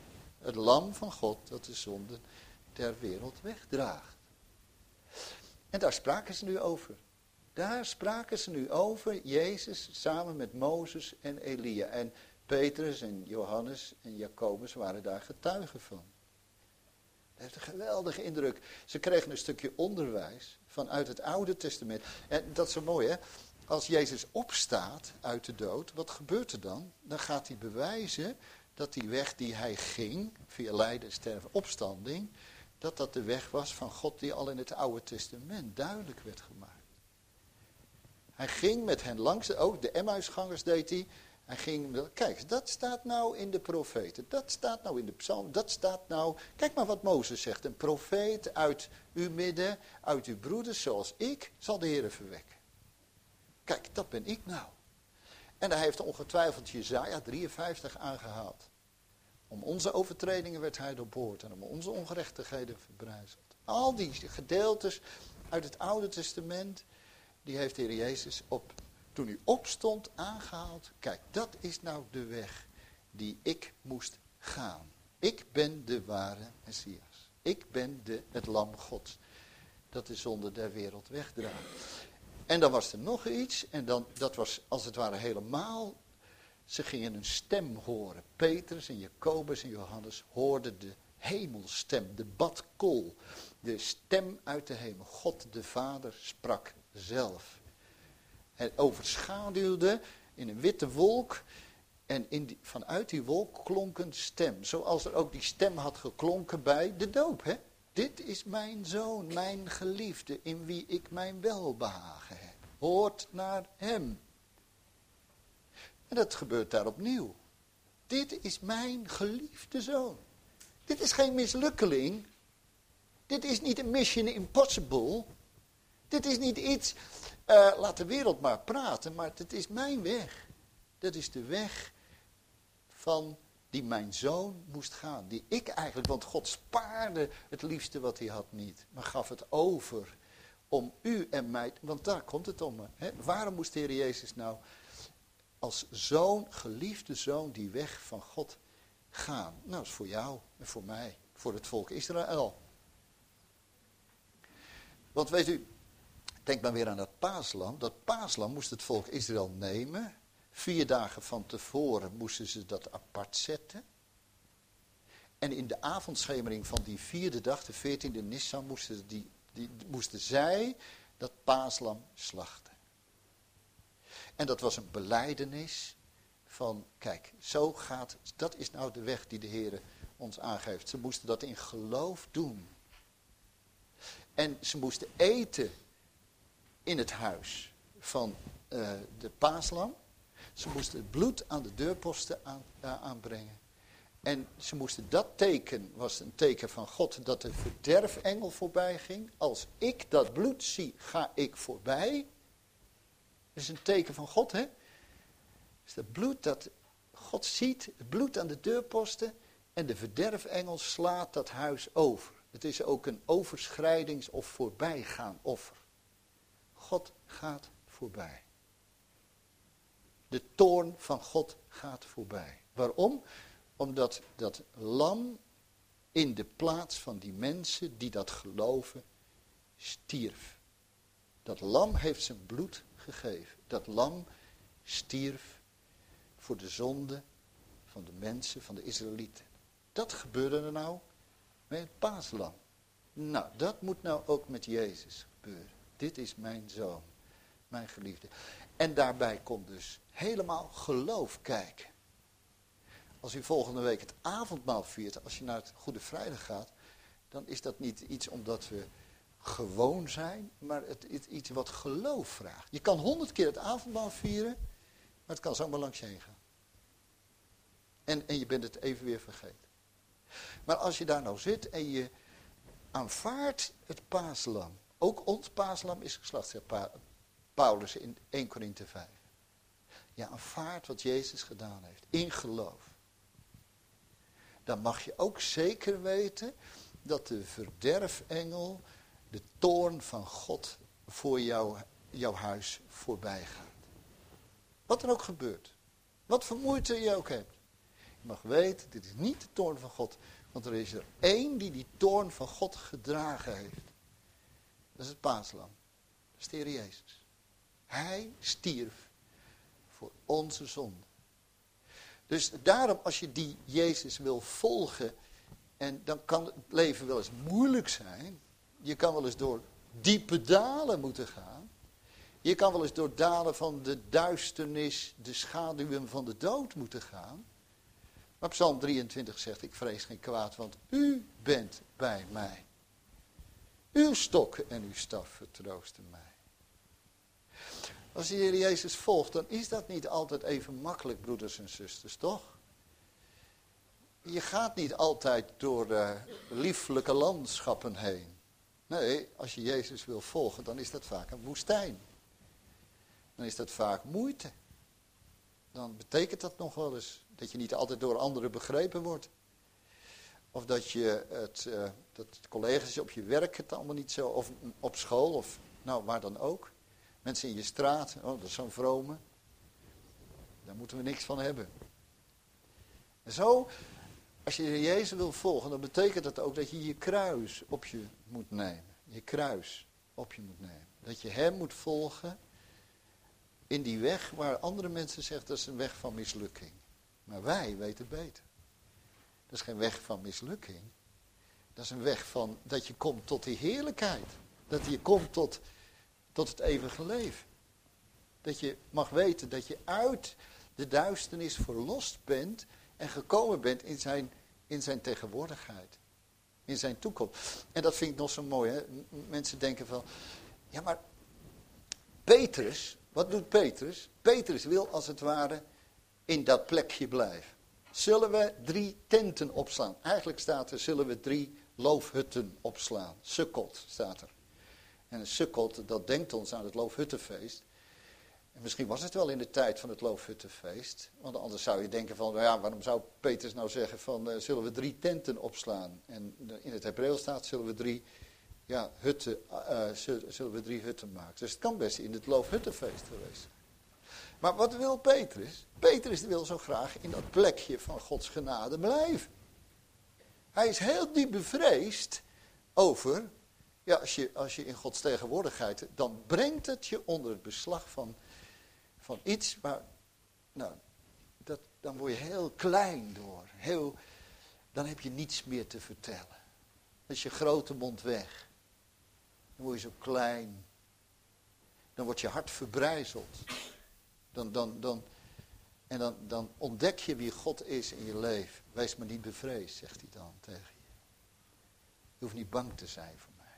Het lam van God dat de zonde der wereld wegdraagt. En daar spraken ze nu over. Daar spraken ze nu over, Jezus samen met Mozes en Elia. En Petrus en Johannes en Jacobus waren daar getuigen van. Dat heeft een geweldige indruk. Ze kregen een stukje onderwijs vanuit het Oude Testament. En dat is zo mooi, hè. Als Jezus opstaat uit de dood, wat gebeurt er dan? Dan gaat hij bewijzen dat die weg die hij ging, via lijden, sterven, opstanding, dat dat de weg was van God die al in het Oude Testament duidelijk werd gemaakt. Hij ging met hen langs, ook de Emmausgangers deed hij. Hij ging, kijk, dat staat nou in de profeten, dat staat nou in de psalm, dat staat nou, kijk maar wat Mozes zegt, een profeet uit uw midden, uit uw broeders zoals ik, zal de Heere verwekken. Kijk, dat ben ik nou. En hij heeft ongetwijfeld Jesaja drieënvijftig aangehaald. Om onze overtredingen werd hij doorboord en om onze ongerechtigheden verbrijzeld. Al die gedeeltes uit het Oude Testament, die heeft de Heer Jezus op, toen hij opstond aangehaald. Kijk, dat is nou de weg die ik moest gaan. Ik ben de ware Messias. Ik ben de, het lam Gods dat de zonde der wereld wegdraagt. En dan was er nog iets, en dan, dat was als het ware helemaal, ze gingen een stem horen. Petrus en Jacobus en Johannes hoorden de hemelstem, de badkol, de stem uit de hemel. God de Vader sprak zelf. Het overschaduwde in een witte wolk en in die, vanuit die wolk klonk een stem. Zoals er ook die stem had geklonken bij de doop, hè? Dit is mijn zoon, mijn geliefde, in wie ik mijn welbehagen heb. Hoort naar hem. En dat gebeurt daar opnieuw. Dit is mijn geliefde zoon. Dit is geen mislukkeling. Dit is niet een mission impossible. Dit is niet iets, uh, laat de wereld maar praten, maar het is mijn weg. Dat is de weg van die mijn zoon moest gaan. Die ik eigenlijk, want God spaarde het liefste wat hij had niet. Maar gaf het over om u en mij, want daar komt het om. Hè? Waarom moest de Heer Jezus nou als zoon, geliefde zoon, die weg van God gaan? Nou, dat is voor jou en voor mij, voor het volk Israël. Want weet u, denk maar weer aan dat paaslam. Dat paaslam moest het volk Israël nemen. Vier dagen van tevoren moesten ze dat apart zetten. En in de avondschemering van die vierde dag, de veertiende Nissan, moesten, die, die, moesten zij dat paaslam slachten. En dat was een belijdenis van, kijk, zo gaat, dat is nou de weg die de Heer ons aangeeft. Ze moesten dat in geloof doen. En ze moesten eten in het huis van uh, de paaslam. Ze moesten het bloed aan de deurposten aan, uh, aanbrengen. En ze moesten, dat teken was een teken van God, dat de verderfengel voorbij ging. Als ik dat bloed zie, ga ik voorbij. Dat is een teken van God, hè. Dus dat bloed dat God ziet, het bloed aan de deurposten en de verderfengel slaat dat huis over. Het is ook een overschrijdings- of voorbijgaan offer. God gaat voorbij. De toorn van God gaat voorbij. Waarom? Omdat dat lam in de plaats van die mensen die dat geloven stierf. Dat lam heeft zijn bloed gegeven. Dat lam stierf voor de zonde van de mensen, van de Israëlieten. Dat gebeurde er nou met het paaslam. Nou, dat moet nou ook met Jezus gebeuren. Dit is mijn zoon, mijn geliefde. En daarbij komt dus helemaal geloof kijken. Als u volgende week het avondmaal viert, als je naar het Goede Vrijdag gaat, dan is dat niet iets omdat we gewoon zijn, maar het is iets wat geloof vraagt. Je kan honderd keer het avondmaal vieren, maar het kan zomaar langs je heen gaan. En, en je bent het even weer vergeten. Maar als je daar nou zit en je aanvaardt het paaslam, ook ons paaslam is geslacht, zegt pa- Paulus in eerste Korinthe vijf. Je aanvaardt wat Jezus gedaan heeft, in geloof. Dan mag je ook zeker weten dat de verderfengel, de toorn van God, voor jou, jouw huis voorbij gaat. Wat er ook gebeurt. Wat voor moeite je ook hebt. Je mag weten, dit is niet de toorn van God. Want er is er één die die toorn van God gedragen heeft. Dat is het paaslam. Dat is de Heer Jezus. Hij stierf voor onze zonde. Dus daarom, als je die Jezus wil volgen, en dan kan het leven wel eens moeilijk zijn. Je kan wel eens door diepe dalen moeten gaan. Je kan wel eens door dalen van de duisternis, de schaduwen van de dood moeten gaan. Maar Psalm drieëntwintig zegt, ik vrees geen kwaad, want u bent bij mij. Uw stok en uw staf vertroosten mij. Als je de Heer Jezus volgt, dan is dat niet altijd even makkelijk, broeders en zusters, toch? Je gaat niet altijd door uh, lieflijke landschappen heen. Nee, als je Jezus wil volgen, dan is dat vaak een woestijn. Dan is dat vaak moeite. Dan betekent dat nog wel eens dat je niet altijd door anderen begrepen wordt. Of dat je het, uh, dat de collega's op je werk het allemaal niet zo, of op school, of nou waar dan ook. Mensen in je straat, oh dat is zo'n vrome. Daar moeten we niks van hebben. En zo, als je Jezus wil volgen, dan betekent dat ook dat je je kruis op je moet nemen. Je kruis op je moet nemen. Dat je hem moet volgen in die weg waar andere mensen zeggen dat is een weg van mislukking. Maar wij weten beter. Dat is geen weg van mislukking. Dat is een weg van dat je komt tot die heerlijkheid. Dat je komt tot, tot het eeuwige leven. Dat je mag weten dat je uit de duisternis verlost bent en gekomen bent in zijn, in zijn tegenwoordigheid. In zijn toekomst. En dat vind ik nog zo mooi. Hè? Mensen denken van, ja maar Petrus, wat doet Petrus? Petrus wil als het ware in dat plekje blijven. Zullen we drie tenten opslaan? Eigenlijk staat er, zullen we drie loofhutten opslaan. Sukkot staat er. En een sukkot, dat denkt ons aan het loofhuttenfeest. En misschien was het wel in de tijd van het loofhuttenfeest. Want anders zou je denken van, nou ja, waarom zou Petrus nou zeggen van, uh, zullen we drie tenten opslaan? En in het Hebreeuws staat, zullen we drie, ja, hutten, uh, zullen we drie hutten maken. Dus het kan best in het loofhuttenfeest geweest zijn. Maar wat wil Petrus? Petrus wil zo graag in dat plekje van Gods genade blijven. Hij is heel diep bevreesd over, ja, als je, als je in Gods tegenwoordigheid, dan brengt het je onder het beslag van, van iets waar, nou, dat, dan word je heel klein door. Heel, dan heb je niets meer te vertellen. Dan is je grote mond weg. Dan word je zo klein. Dan wordt je hart verbrijzeld. Dan, dan, dan, en dan, dan ontdek je wie God is in je leven. Wees maar niet bevreesd, zegt hij dan tegen je. Je hoeft niet bang te zijn voor mij.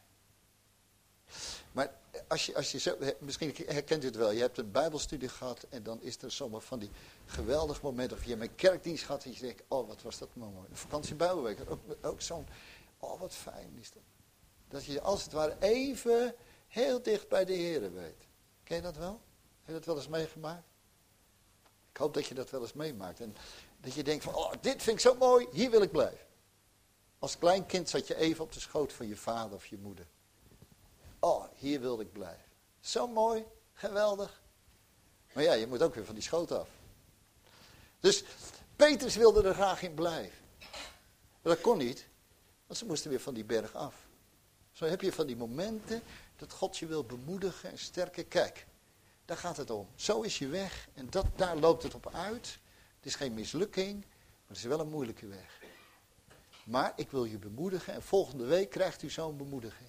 Maar als je, als je zo, misschien herkent u het wel. Je hebt een bijbelstudie gehad en dan is er zomaar van die geweldig momenten. Of je hebt een kerkdienst gehad en je denkt, oh wat was dat mooi. Een vakantiebijbelweek, ook, ook zo'n, oh wat fijn is dat. Dat je als het ware even heel dicht bij de Heer weet. Ken je dat wel? Heb je dat wel eens meegemaakt? Ik hoop dat je dat wel eens meemaakt. En dat je denkt van, oh, dit vind ik zo mooi, hier wil ik blijven. Als klein kind zat je even op de schoot van je vader of je moeder. Oh, hier wilde ik blijven. Zo mooi, geweldig. Maar ja, je moet ook weer van die schoot af. Dus Petrus wilde er graag in blijven. Maar dat kon niet, want ze moesten weer van die berg af. Zo heb je van die momenten dat God je wil bemoedigen en sterken. Kijk. Daar gaat het om. Zo is je weg en dat, daar loopt het op uit. Het is geen mislukking, maar het is wel een moeilijke weg. Maar ik wil je bemoedigen en volgende week krijgt u zo'n bemoediging.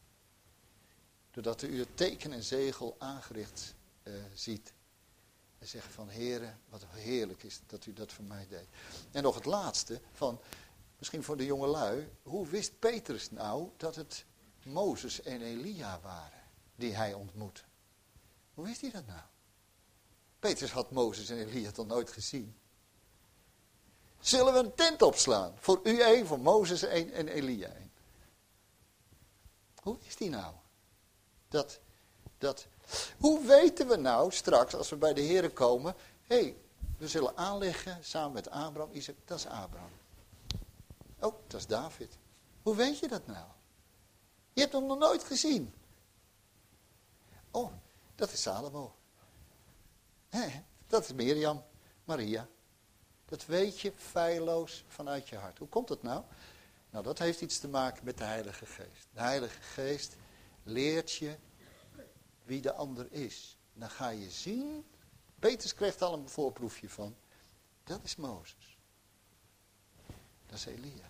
Doordat u het teken en zegel aangericht uh, ziet. En zeggen van, Heere, wat heerlijk is dat u dat voor mij deed. En nog het laatste, van, misschien voor de jonge lui. Hoe wist Petrus nou dat het Mozes en Elia waren die hij ontmoette? Hoe wist hij dat nou? Petrus had Mozes en Elia toch nooit gezien. Zullen we een tent opslaan? Voor u één, voor Mozes één en Elia één. Hoe is die nou? Dat, dat, hoe weten we nou straks, als we bij de Heere komen, hé, hey, we zullen aanleggen samen met Abraham, Isaac, dat is Abraham. Oh, dat is David. Hoe weet je dat nou? Je hebt hem nog nooit gezien. Oh, dat is Salomo. He, dat is Mirjam, Maria. Dat weet je feilloos vanuit je hart. Hoe komt dat nou? Nou, dat heeft iets te maken met de Heilige Geest. De Heilige Geest leert je wie de ander is. Dan ga je zien, Petrus krijgt al een voorproefje van, dat is Mozes. Dat is Elia.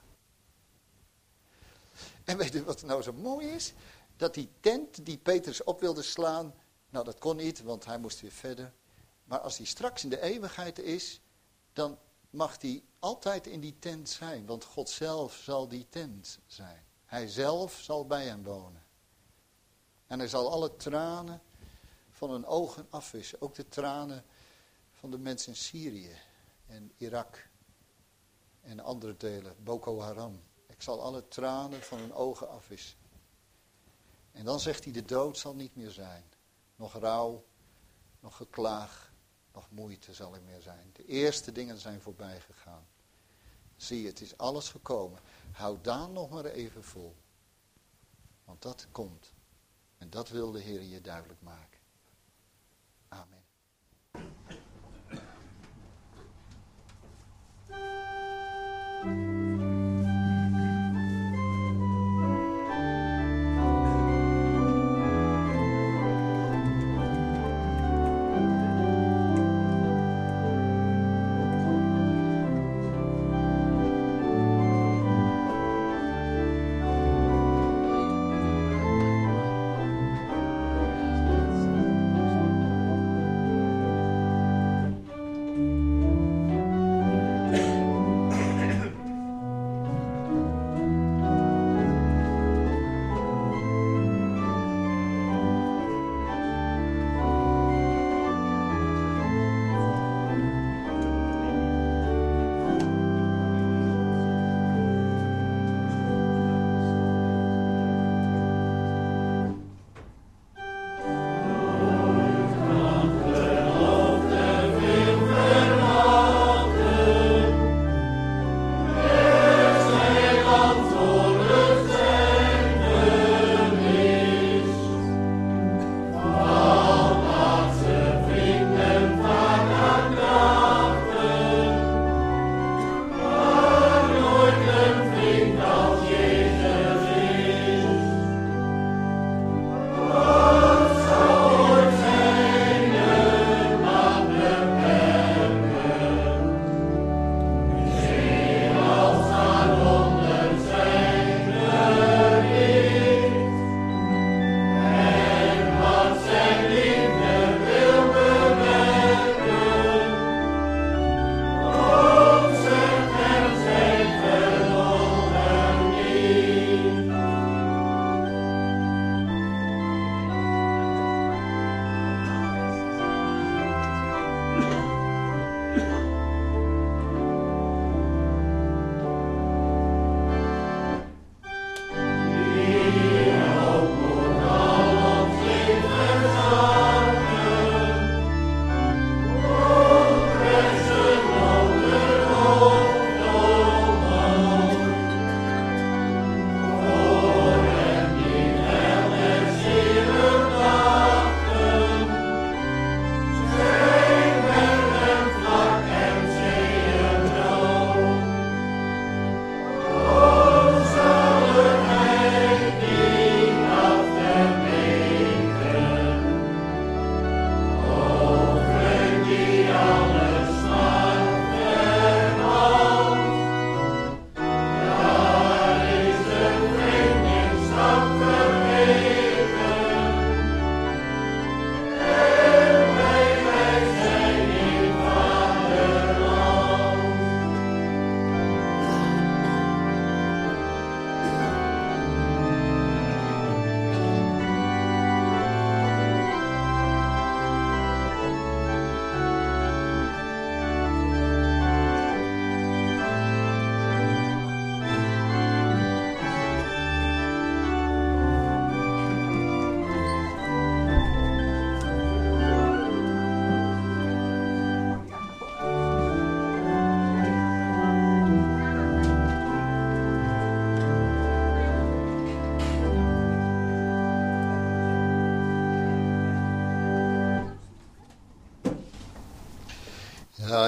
En weet je wat nou zo mooi is? Dat die tent die Petrus op wilde slaan, nou dat kon niet, want hij moest weer verder. Maar als hij straks in de eeuwigheid is, dan mag hij altijd in die tent zijn. Want God zelf zal die tent zijn. Hij zelf zal bij hem wonen. En hij zal alle tranen van hun ogen afwissen. Ook de tranen van de mensen in Syrië en Irak en andere delen, Boko Haram. Ik zal alle tranen van hun ogen afwissen. En dan zegt hij, de dood zal niet meer zijn. Nog rouw, nog geklaag, nog moeite zal er meer zijn. De eerste dingen zijn voorbij gegaan. Zie je, het is alles gekomen. Houd daar nog maar even vol. Want dat komt. En dat wil de Heer je duidelijk maken. Amen.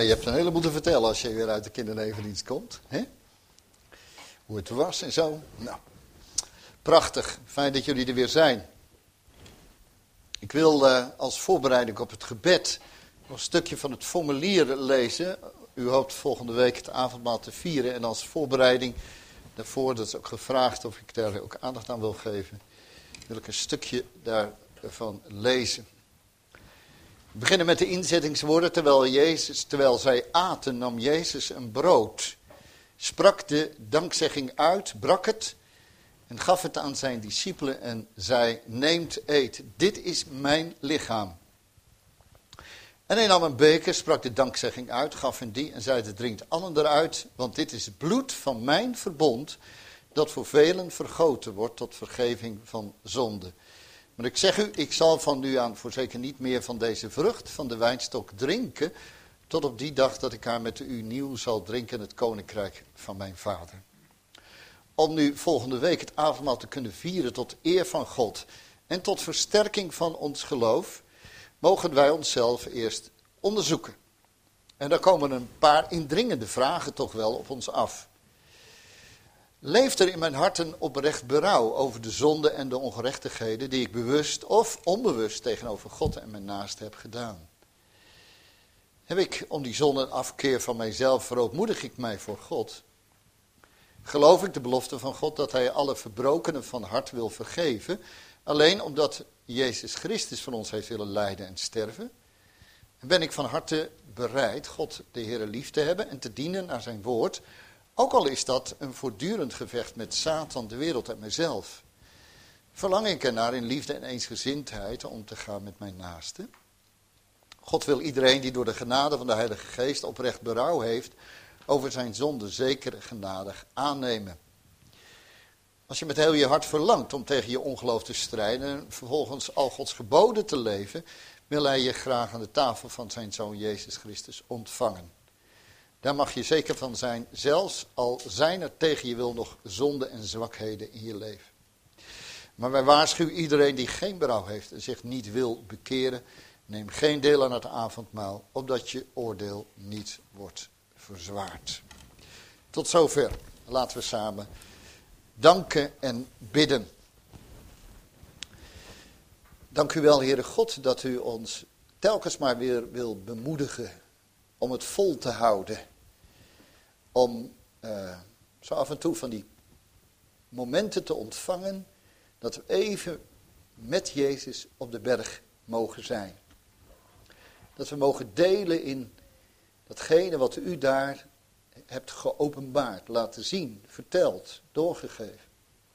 je hebt een heleboel te vertellen als je weer uit de kindernevendienst komt. Hè? Hoe het was en zo. Nou, prachtig. Fijn dat jullie er weer zijn. Ik wil uh, als voorbereiding op het gebed nog een stukje van het formulier lezen. U hoopt volgende week het avondmaal te vieren. En als voorbereiding daarvoor, dat is ook gevraagd of ik daar ook aandacht aan wil geven, wil ik een stukje daarvan lezen. We beginnen met de inzettingswoorden. Terwijl, Jezus, terwijl zij aten, nam Jezus een brood, sprak de dankzegging uit, brak het en gaf het aan zijn discipelen en zei: neemt, eet, dit is mijn lichaam. En hij nam een beker, sprak de dankzegging uit, gaf hen die en zei: drinkt allen eruit, want dit is het bloed van mijn verbond, dat voor velen vergoten wordt tot vergeving van zonde. Maar ik zeg u, ik zal van nu aan voorzeker niet meer van deze vrucht van de wijnstok drinken, tot op die dag dat ik haar met u nieuw zal drinken in het koninkrijk van mijn vader. Om nu volgende week het avondmaal te kunnen vieren tot eer van God en tot versterking van ons geloof, mogen wij onszelf eerst onderzoeken. En daar komen een paar indringende vragen toch wel op ons af. Leeft er in mijn hart een oprecht berouw over de zonde en de ongerechtigheden die ik bewust of onbewust tegenover God en mijn naaste heb gedaan? Heb ik om die zonde en afkeer van mijzelf, verootmoedig ik mij voor God? Geloof ik de belofte van God dat hij alle verbrokenen van hart wil vergeven, alleen omdat Jezus Christus voor ons heeft willen lijden en sterven? En ben ik van harte bereid God de Heere lief te hebben en te dienen naar zijn woord, ook al is dat een voortdurend gevecht met Satan, de wereld en mezelf? Verlang ik ernaar in liefde en eensgezindheid om te gaan met mijn naaste? God wil iedereen die door de genade van de Heilige Geest oprecht berouw heeft over zijn zonde zeker genadig aannemen. Als je met heel je hart verlangt om tegen je ongeloof te strijden en vervolgens al Gods geboden te leven, wil hij je graag aan de tafel van zijn Zoon Jezus Christus ontvangen. Daar mag je zeker van zijn, zelfs al zijn er tegen je wil nog zonde en zwakheden in je leven. Maar wij waarschuwen iedereen die geen berouw heeft en zich niet wil bekeren, neem geen deel aan het avondmaal, opdat je oordeel niet wordt verzwaard. Tot zover. Laten we samen danken en bidden. Dank u wel, Heere God, dat u ons telkens maar weer wil bemoedigen om het vol te houden. Om uh, zo af en toe van die momenten te ontvangen dat we even met Jezus op de berg mogen zijn. Dat we mogen delen in datgene wat u daar hebt geopenbaard, laten zien, verteld, doorgegeven.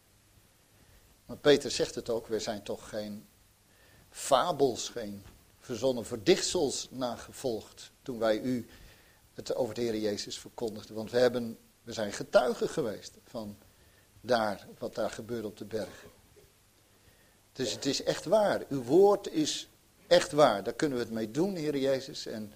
Maar Peter zegt het ook, we zijn toch geen fabels, geen verzonnen verdichtsels nagevolgd toen wij u het over de Heer Jezus verkondigden. Want we, hebben, we zijn getuigen geweest van daar, wat daar gebeurde op de berg. Dus het is echt waar. Uw woord is echt waar. Daar kunnen we het mee doen, Heer Jezus. En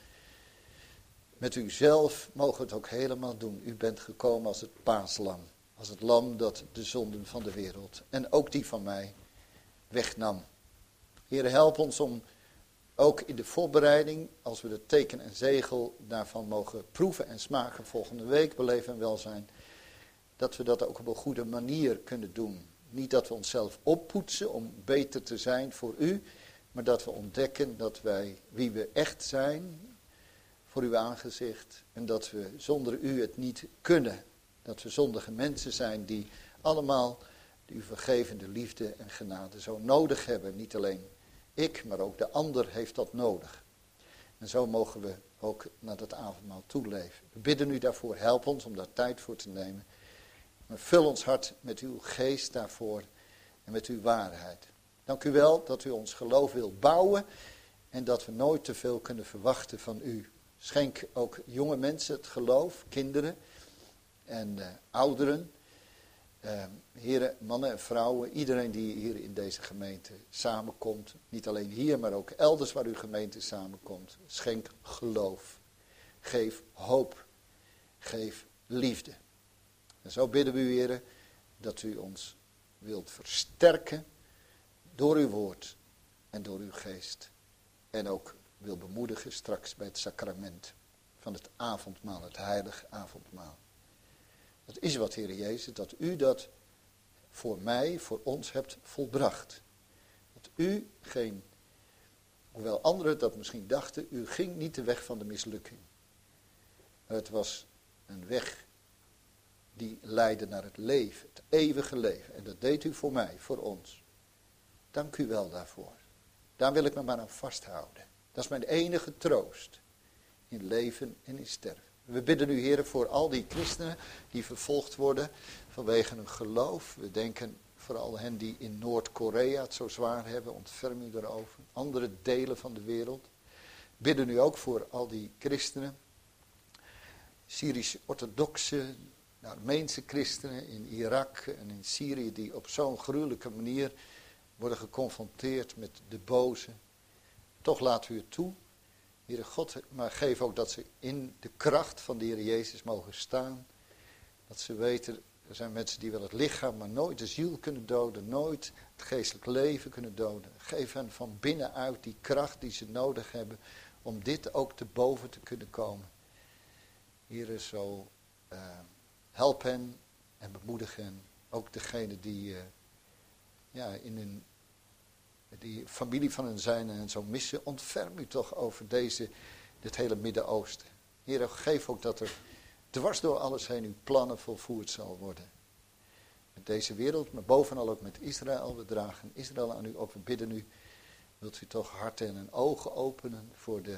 met u zelf mogen we het ook helemaal doen. U bent gekomen als het paaslam. Als het lam dat de zonden van de wereld en ook die van mij wegnam. Heer, help ons om ook in de voorbereiding, als we de teken en zegel daarvan mogen proeven en smaken volgende week, beleven en welzijn, dat we dat ook op een goede manier kunnen doen. Niet dat we onszelf oppoetsen om beter te zijn voor u, maar dat we ontdekken dat wij wie we echt zijn voor uw aangezicht en dat we zonder u het niet kunnen. Dat we zondige mensen zijn die allemaal uw vergevende liefde en genade zo nodig hebben. Niet alleen ik, maar ook de ander heeft dat nodig. En zo mogen we ook naar dat avondmaal toeleven. We bidden u daarvoor, help ons om daar tijd voor te nemen. Maar vul ons hart met uw geest daarvoor en met uw waarheid. Dank u wel dat u ons geloof wilt bouwen en dat we nooit te veel kunnen verwachten van u. Schenk ook jonge mensen het geloof, kinderen en uh, ouderen. Uh, heren, mannen en vrouwen, iedereen die hier in deze gemeente samenkomt. Niet alleen hier, maar ook elders waar uw gemeente samenkomt. Schenk geloof. Geef hoop. Geef liefde. En zo bidden we u, heren, dat u ons wilt versterken door uw woord en door uw geest. En ook wil bemoedigen straks bij het sacrament van het avondmaal, het heilige avondmaal. Dat is wat, Heer Jezus, dat u dat voor mij, voor ons hebt volbracht. Dat u geen, hoewel anderen dat misschien dachten, u ging niet de weg van de mislukking. Maar het was een weg die leidde naar het leven, het eeuwige leven. En dat deed u voor mij, voor ons. Dank u wel daarvoor. Daar wil ik me maar aan vasthouden. Dat is mijn enige troost in leven en in sterven. We bidden u, Heer, voor al die christenen die vervolgd worden vanwege hun geloof. We denken vooral hen die in Noord-Korea het zo zwaar hebben, ontferm u daarover. Andere delen van de wereld. Bidden u ook voor al die christenen, Syrische orthodoxe, Armeense christenen in Irak en in Syrië, die op zo'n gruwelijke manier worden geconfronteerd met de boze. Toch laten we het toe, Heere God, maar geef ook dat ze in de kracht van de Heer Jezus mogen staan. Dat ze weten, er zijn mensen die wel het lichaam, maar nooit de ziel kunnen doden, nooit het geestelijk leven kunnen doden. Geef hen van binnenuit die kracht die ze nodig hebben om dit ook te boven te kunnen komen. Heere, zo uh, help hen en bemoedig hen. Ook degene die uh, ja, in een, die familie van hen zijn en zo missen. Ontferm u toch over deze, dit hele Midden-Oosten. Heere, geef ook dat er dwars door alles heen uw plannen volvoerd zal worden. Met deze wereld, maar bovenal ook met Israël. We dragen Israël aan u op. We bidden u, wilt u toch harten en ogen openen voor, de,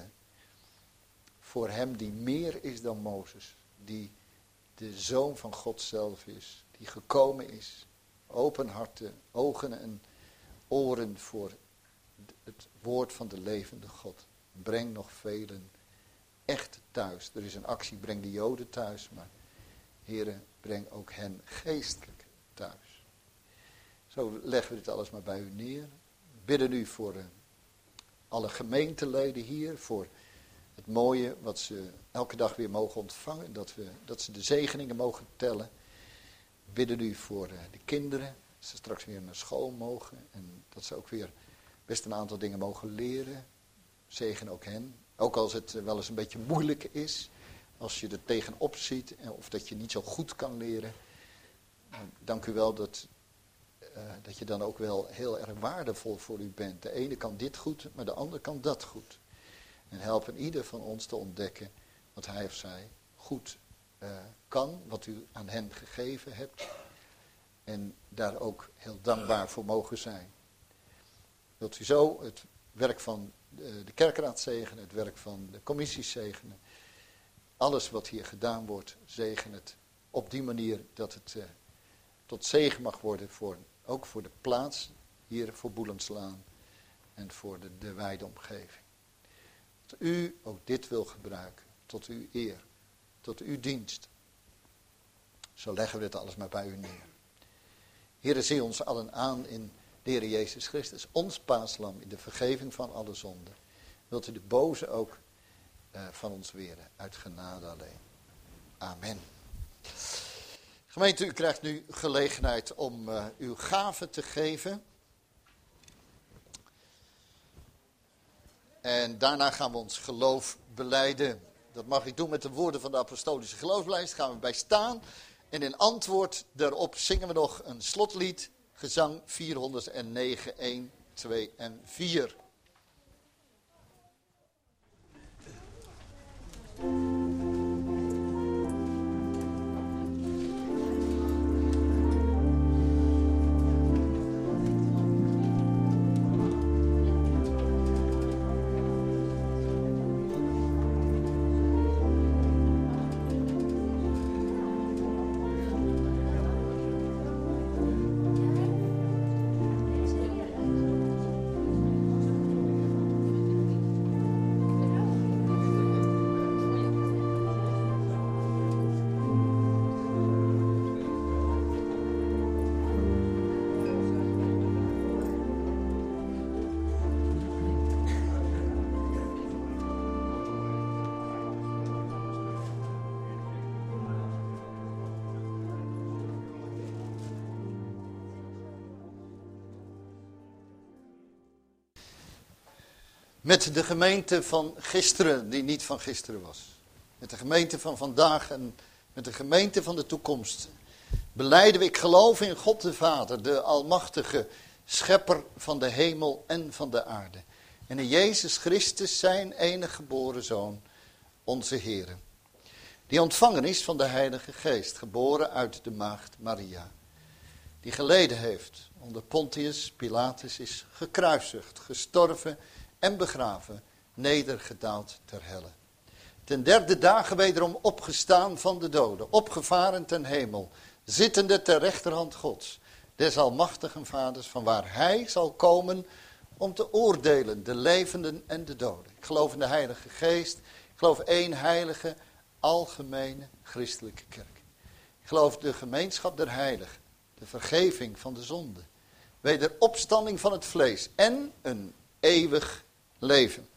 voor hem die meer is dan Mozes. Die de Zoon van God zelf is. Die gekomen is. Open harten, ogen en oren voor het woord van de levende God. Breng nog velen echt thuis. Er is een actie, breng de Joden thuis, maar Heere, breng ook hen geestelijk thuis. Zo leggen we dit alles maar bij u neer. Bidden u voor uh, alle gemeenteleden hier, voor het mooie wat ze elke dag weer mogen ontvangen, dat, we, dat ze de zegeningen mogen tellen. Bidden u voor uh, de kinderen, dat ze straks weer naar school mogen en dat ze ook weer best een aantal dingen mogen leren. Zegen ook hen. Ook als het wel eens een beetje moeilijk is, als je er tegenop ziet of dat je niet zo goed kan leren. Dank u wel dat, uh, dat je dan ook wel heel erg waardevol voor u bent. De ene kan dit goed, maar de ander kan dat goed. En helpen ieder van ons te ontdekken wat hij of zij goed uh, kan, wat u aan hen gegeven hebt. En daar ook heel dankbaar voor mogen zijn. Wilt u zo het werk van de, de kerkraad zegenen, het werk van de commissies zegenen. Alles wat hier gedaan wordt, zegen het op die manier dat het uh, tot zegen mag worden, voor, ook voor de plaats hier voor Boelenslaan en voor de, de wijde omgeving. Dat u ook dit wil gebruiken, tot uw eer, tot uw dienst. Zo leggen we dit alles maar bij u neer. Heere, zie ons allen aan in de Heer Jezus Christus, ons paaslam in de vergeving van alle zonden. Wilt u de boze ook uh, van ons weren, uit genade alleen. Amen. Gemeente, u krijgt nu gelegenheid om uh, uw gave te geven. En daarna gaan we ons geloof belijden. Dat mag ik doen met de woorden van de apostolische geloofslijst. Gaan we bij staan. En in antwoord daarop zingen we nog een slotlied. Gezang vierhonderdnegen, een, twee en vier. Met de gemeente van gisteren, die niet van gisteren was. met de gemeente van vandaag en met de gemeente van de toekomst, belijden we, ik geloof in God de Vader, de almachtige schepper van de hemel en van de aarde. En in Jezus Christus, zijn enige geboren Zoon, onze Heere. Die ontvangen is van de Heilige Geest, geboren uit de maagd Maria. Die geleden heeft onder Pontius Pilatus, is gekruisigd, gestorven en begraven, nedergedaald ter helle. Ten derde dagen wederom opgestaan van de doden, opgevaren ten hemel, zittende ter rechterhand Gods, des almachtigen Vaders, van waar hij zal komen om te oordelen, de levenden en de doden. Ik geloof in de Heilige Geest, ik geloof één heilige, algemene christelijke kerk. Ik geloof de gemeenschap der heiligen, de vergeving van de zonde, wederopstanding van het vlees en een eeuwig leven.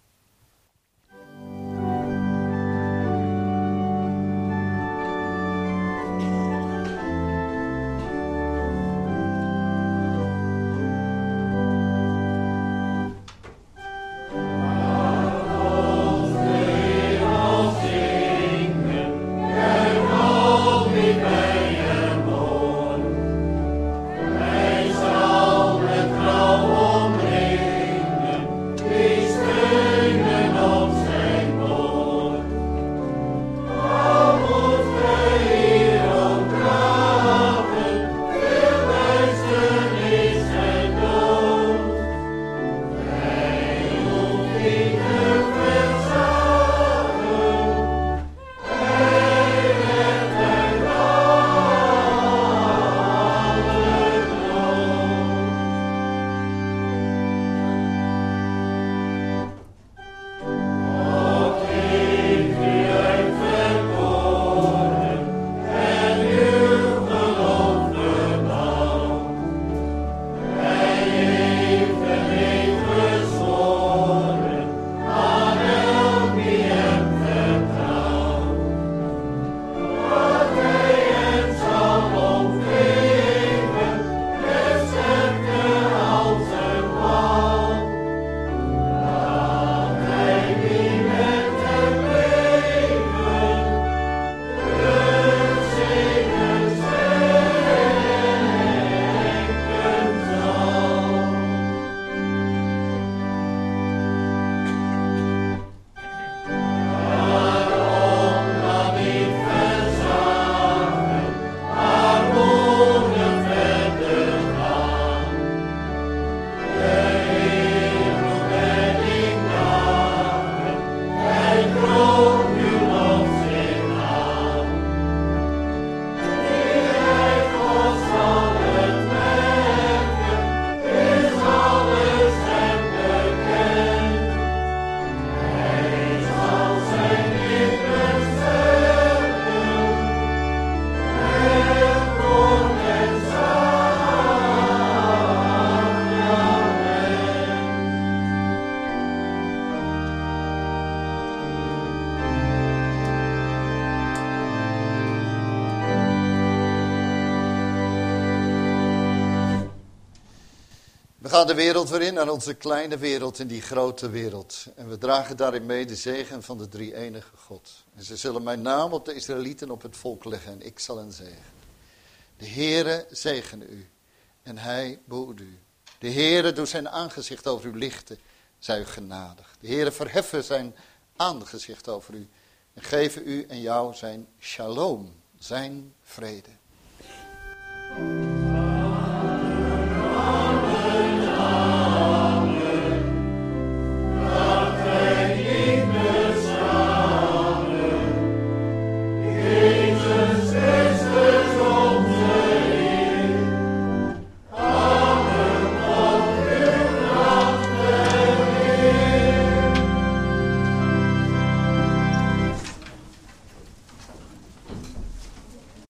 We gaan de wereld weer in, naar onze kleine wereld in die grote wereld. En we dragen daarin mee de zegen van de drie-enige God. En ze zullen mijn naam op de Israëlieten op het volk leggen en ik zal hen zegenen. De Heere zegene u en hij behoede u. De Heere doet zijn aangezicht over u lichten, zij u genadig. De Heere verheffen zijn aangezicht over u en geven u en jou zijn shalom, zijn vrede.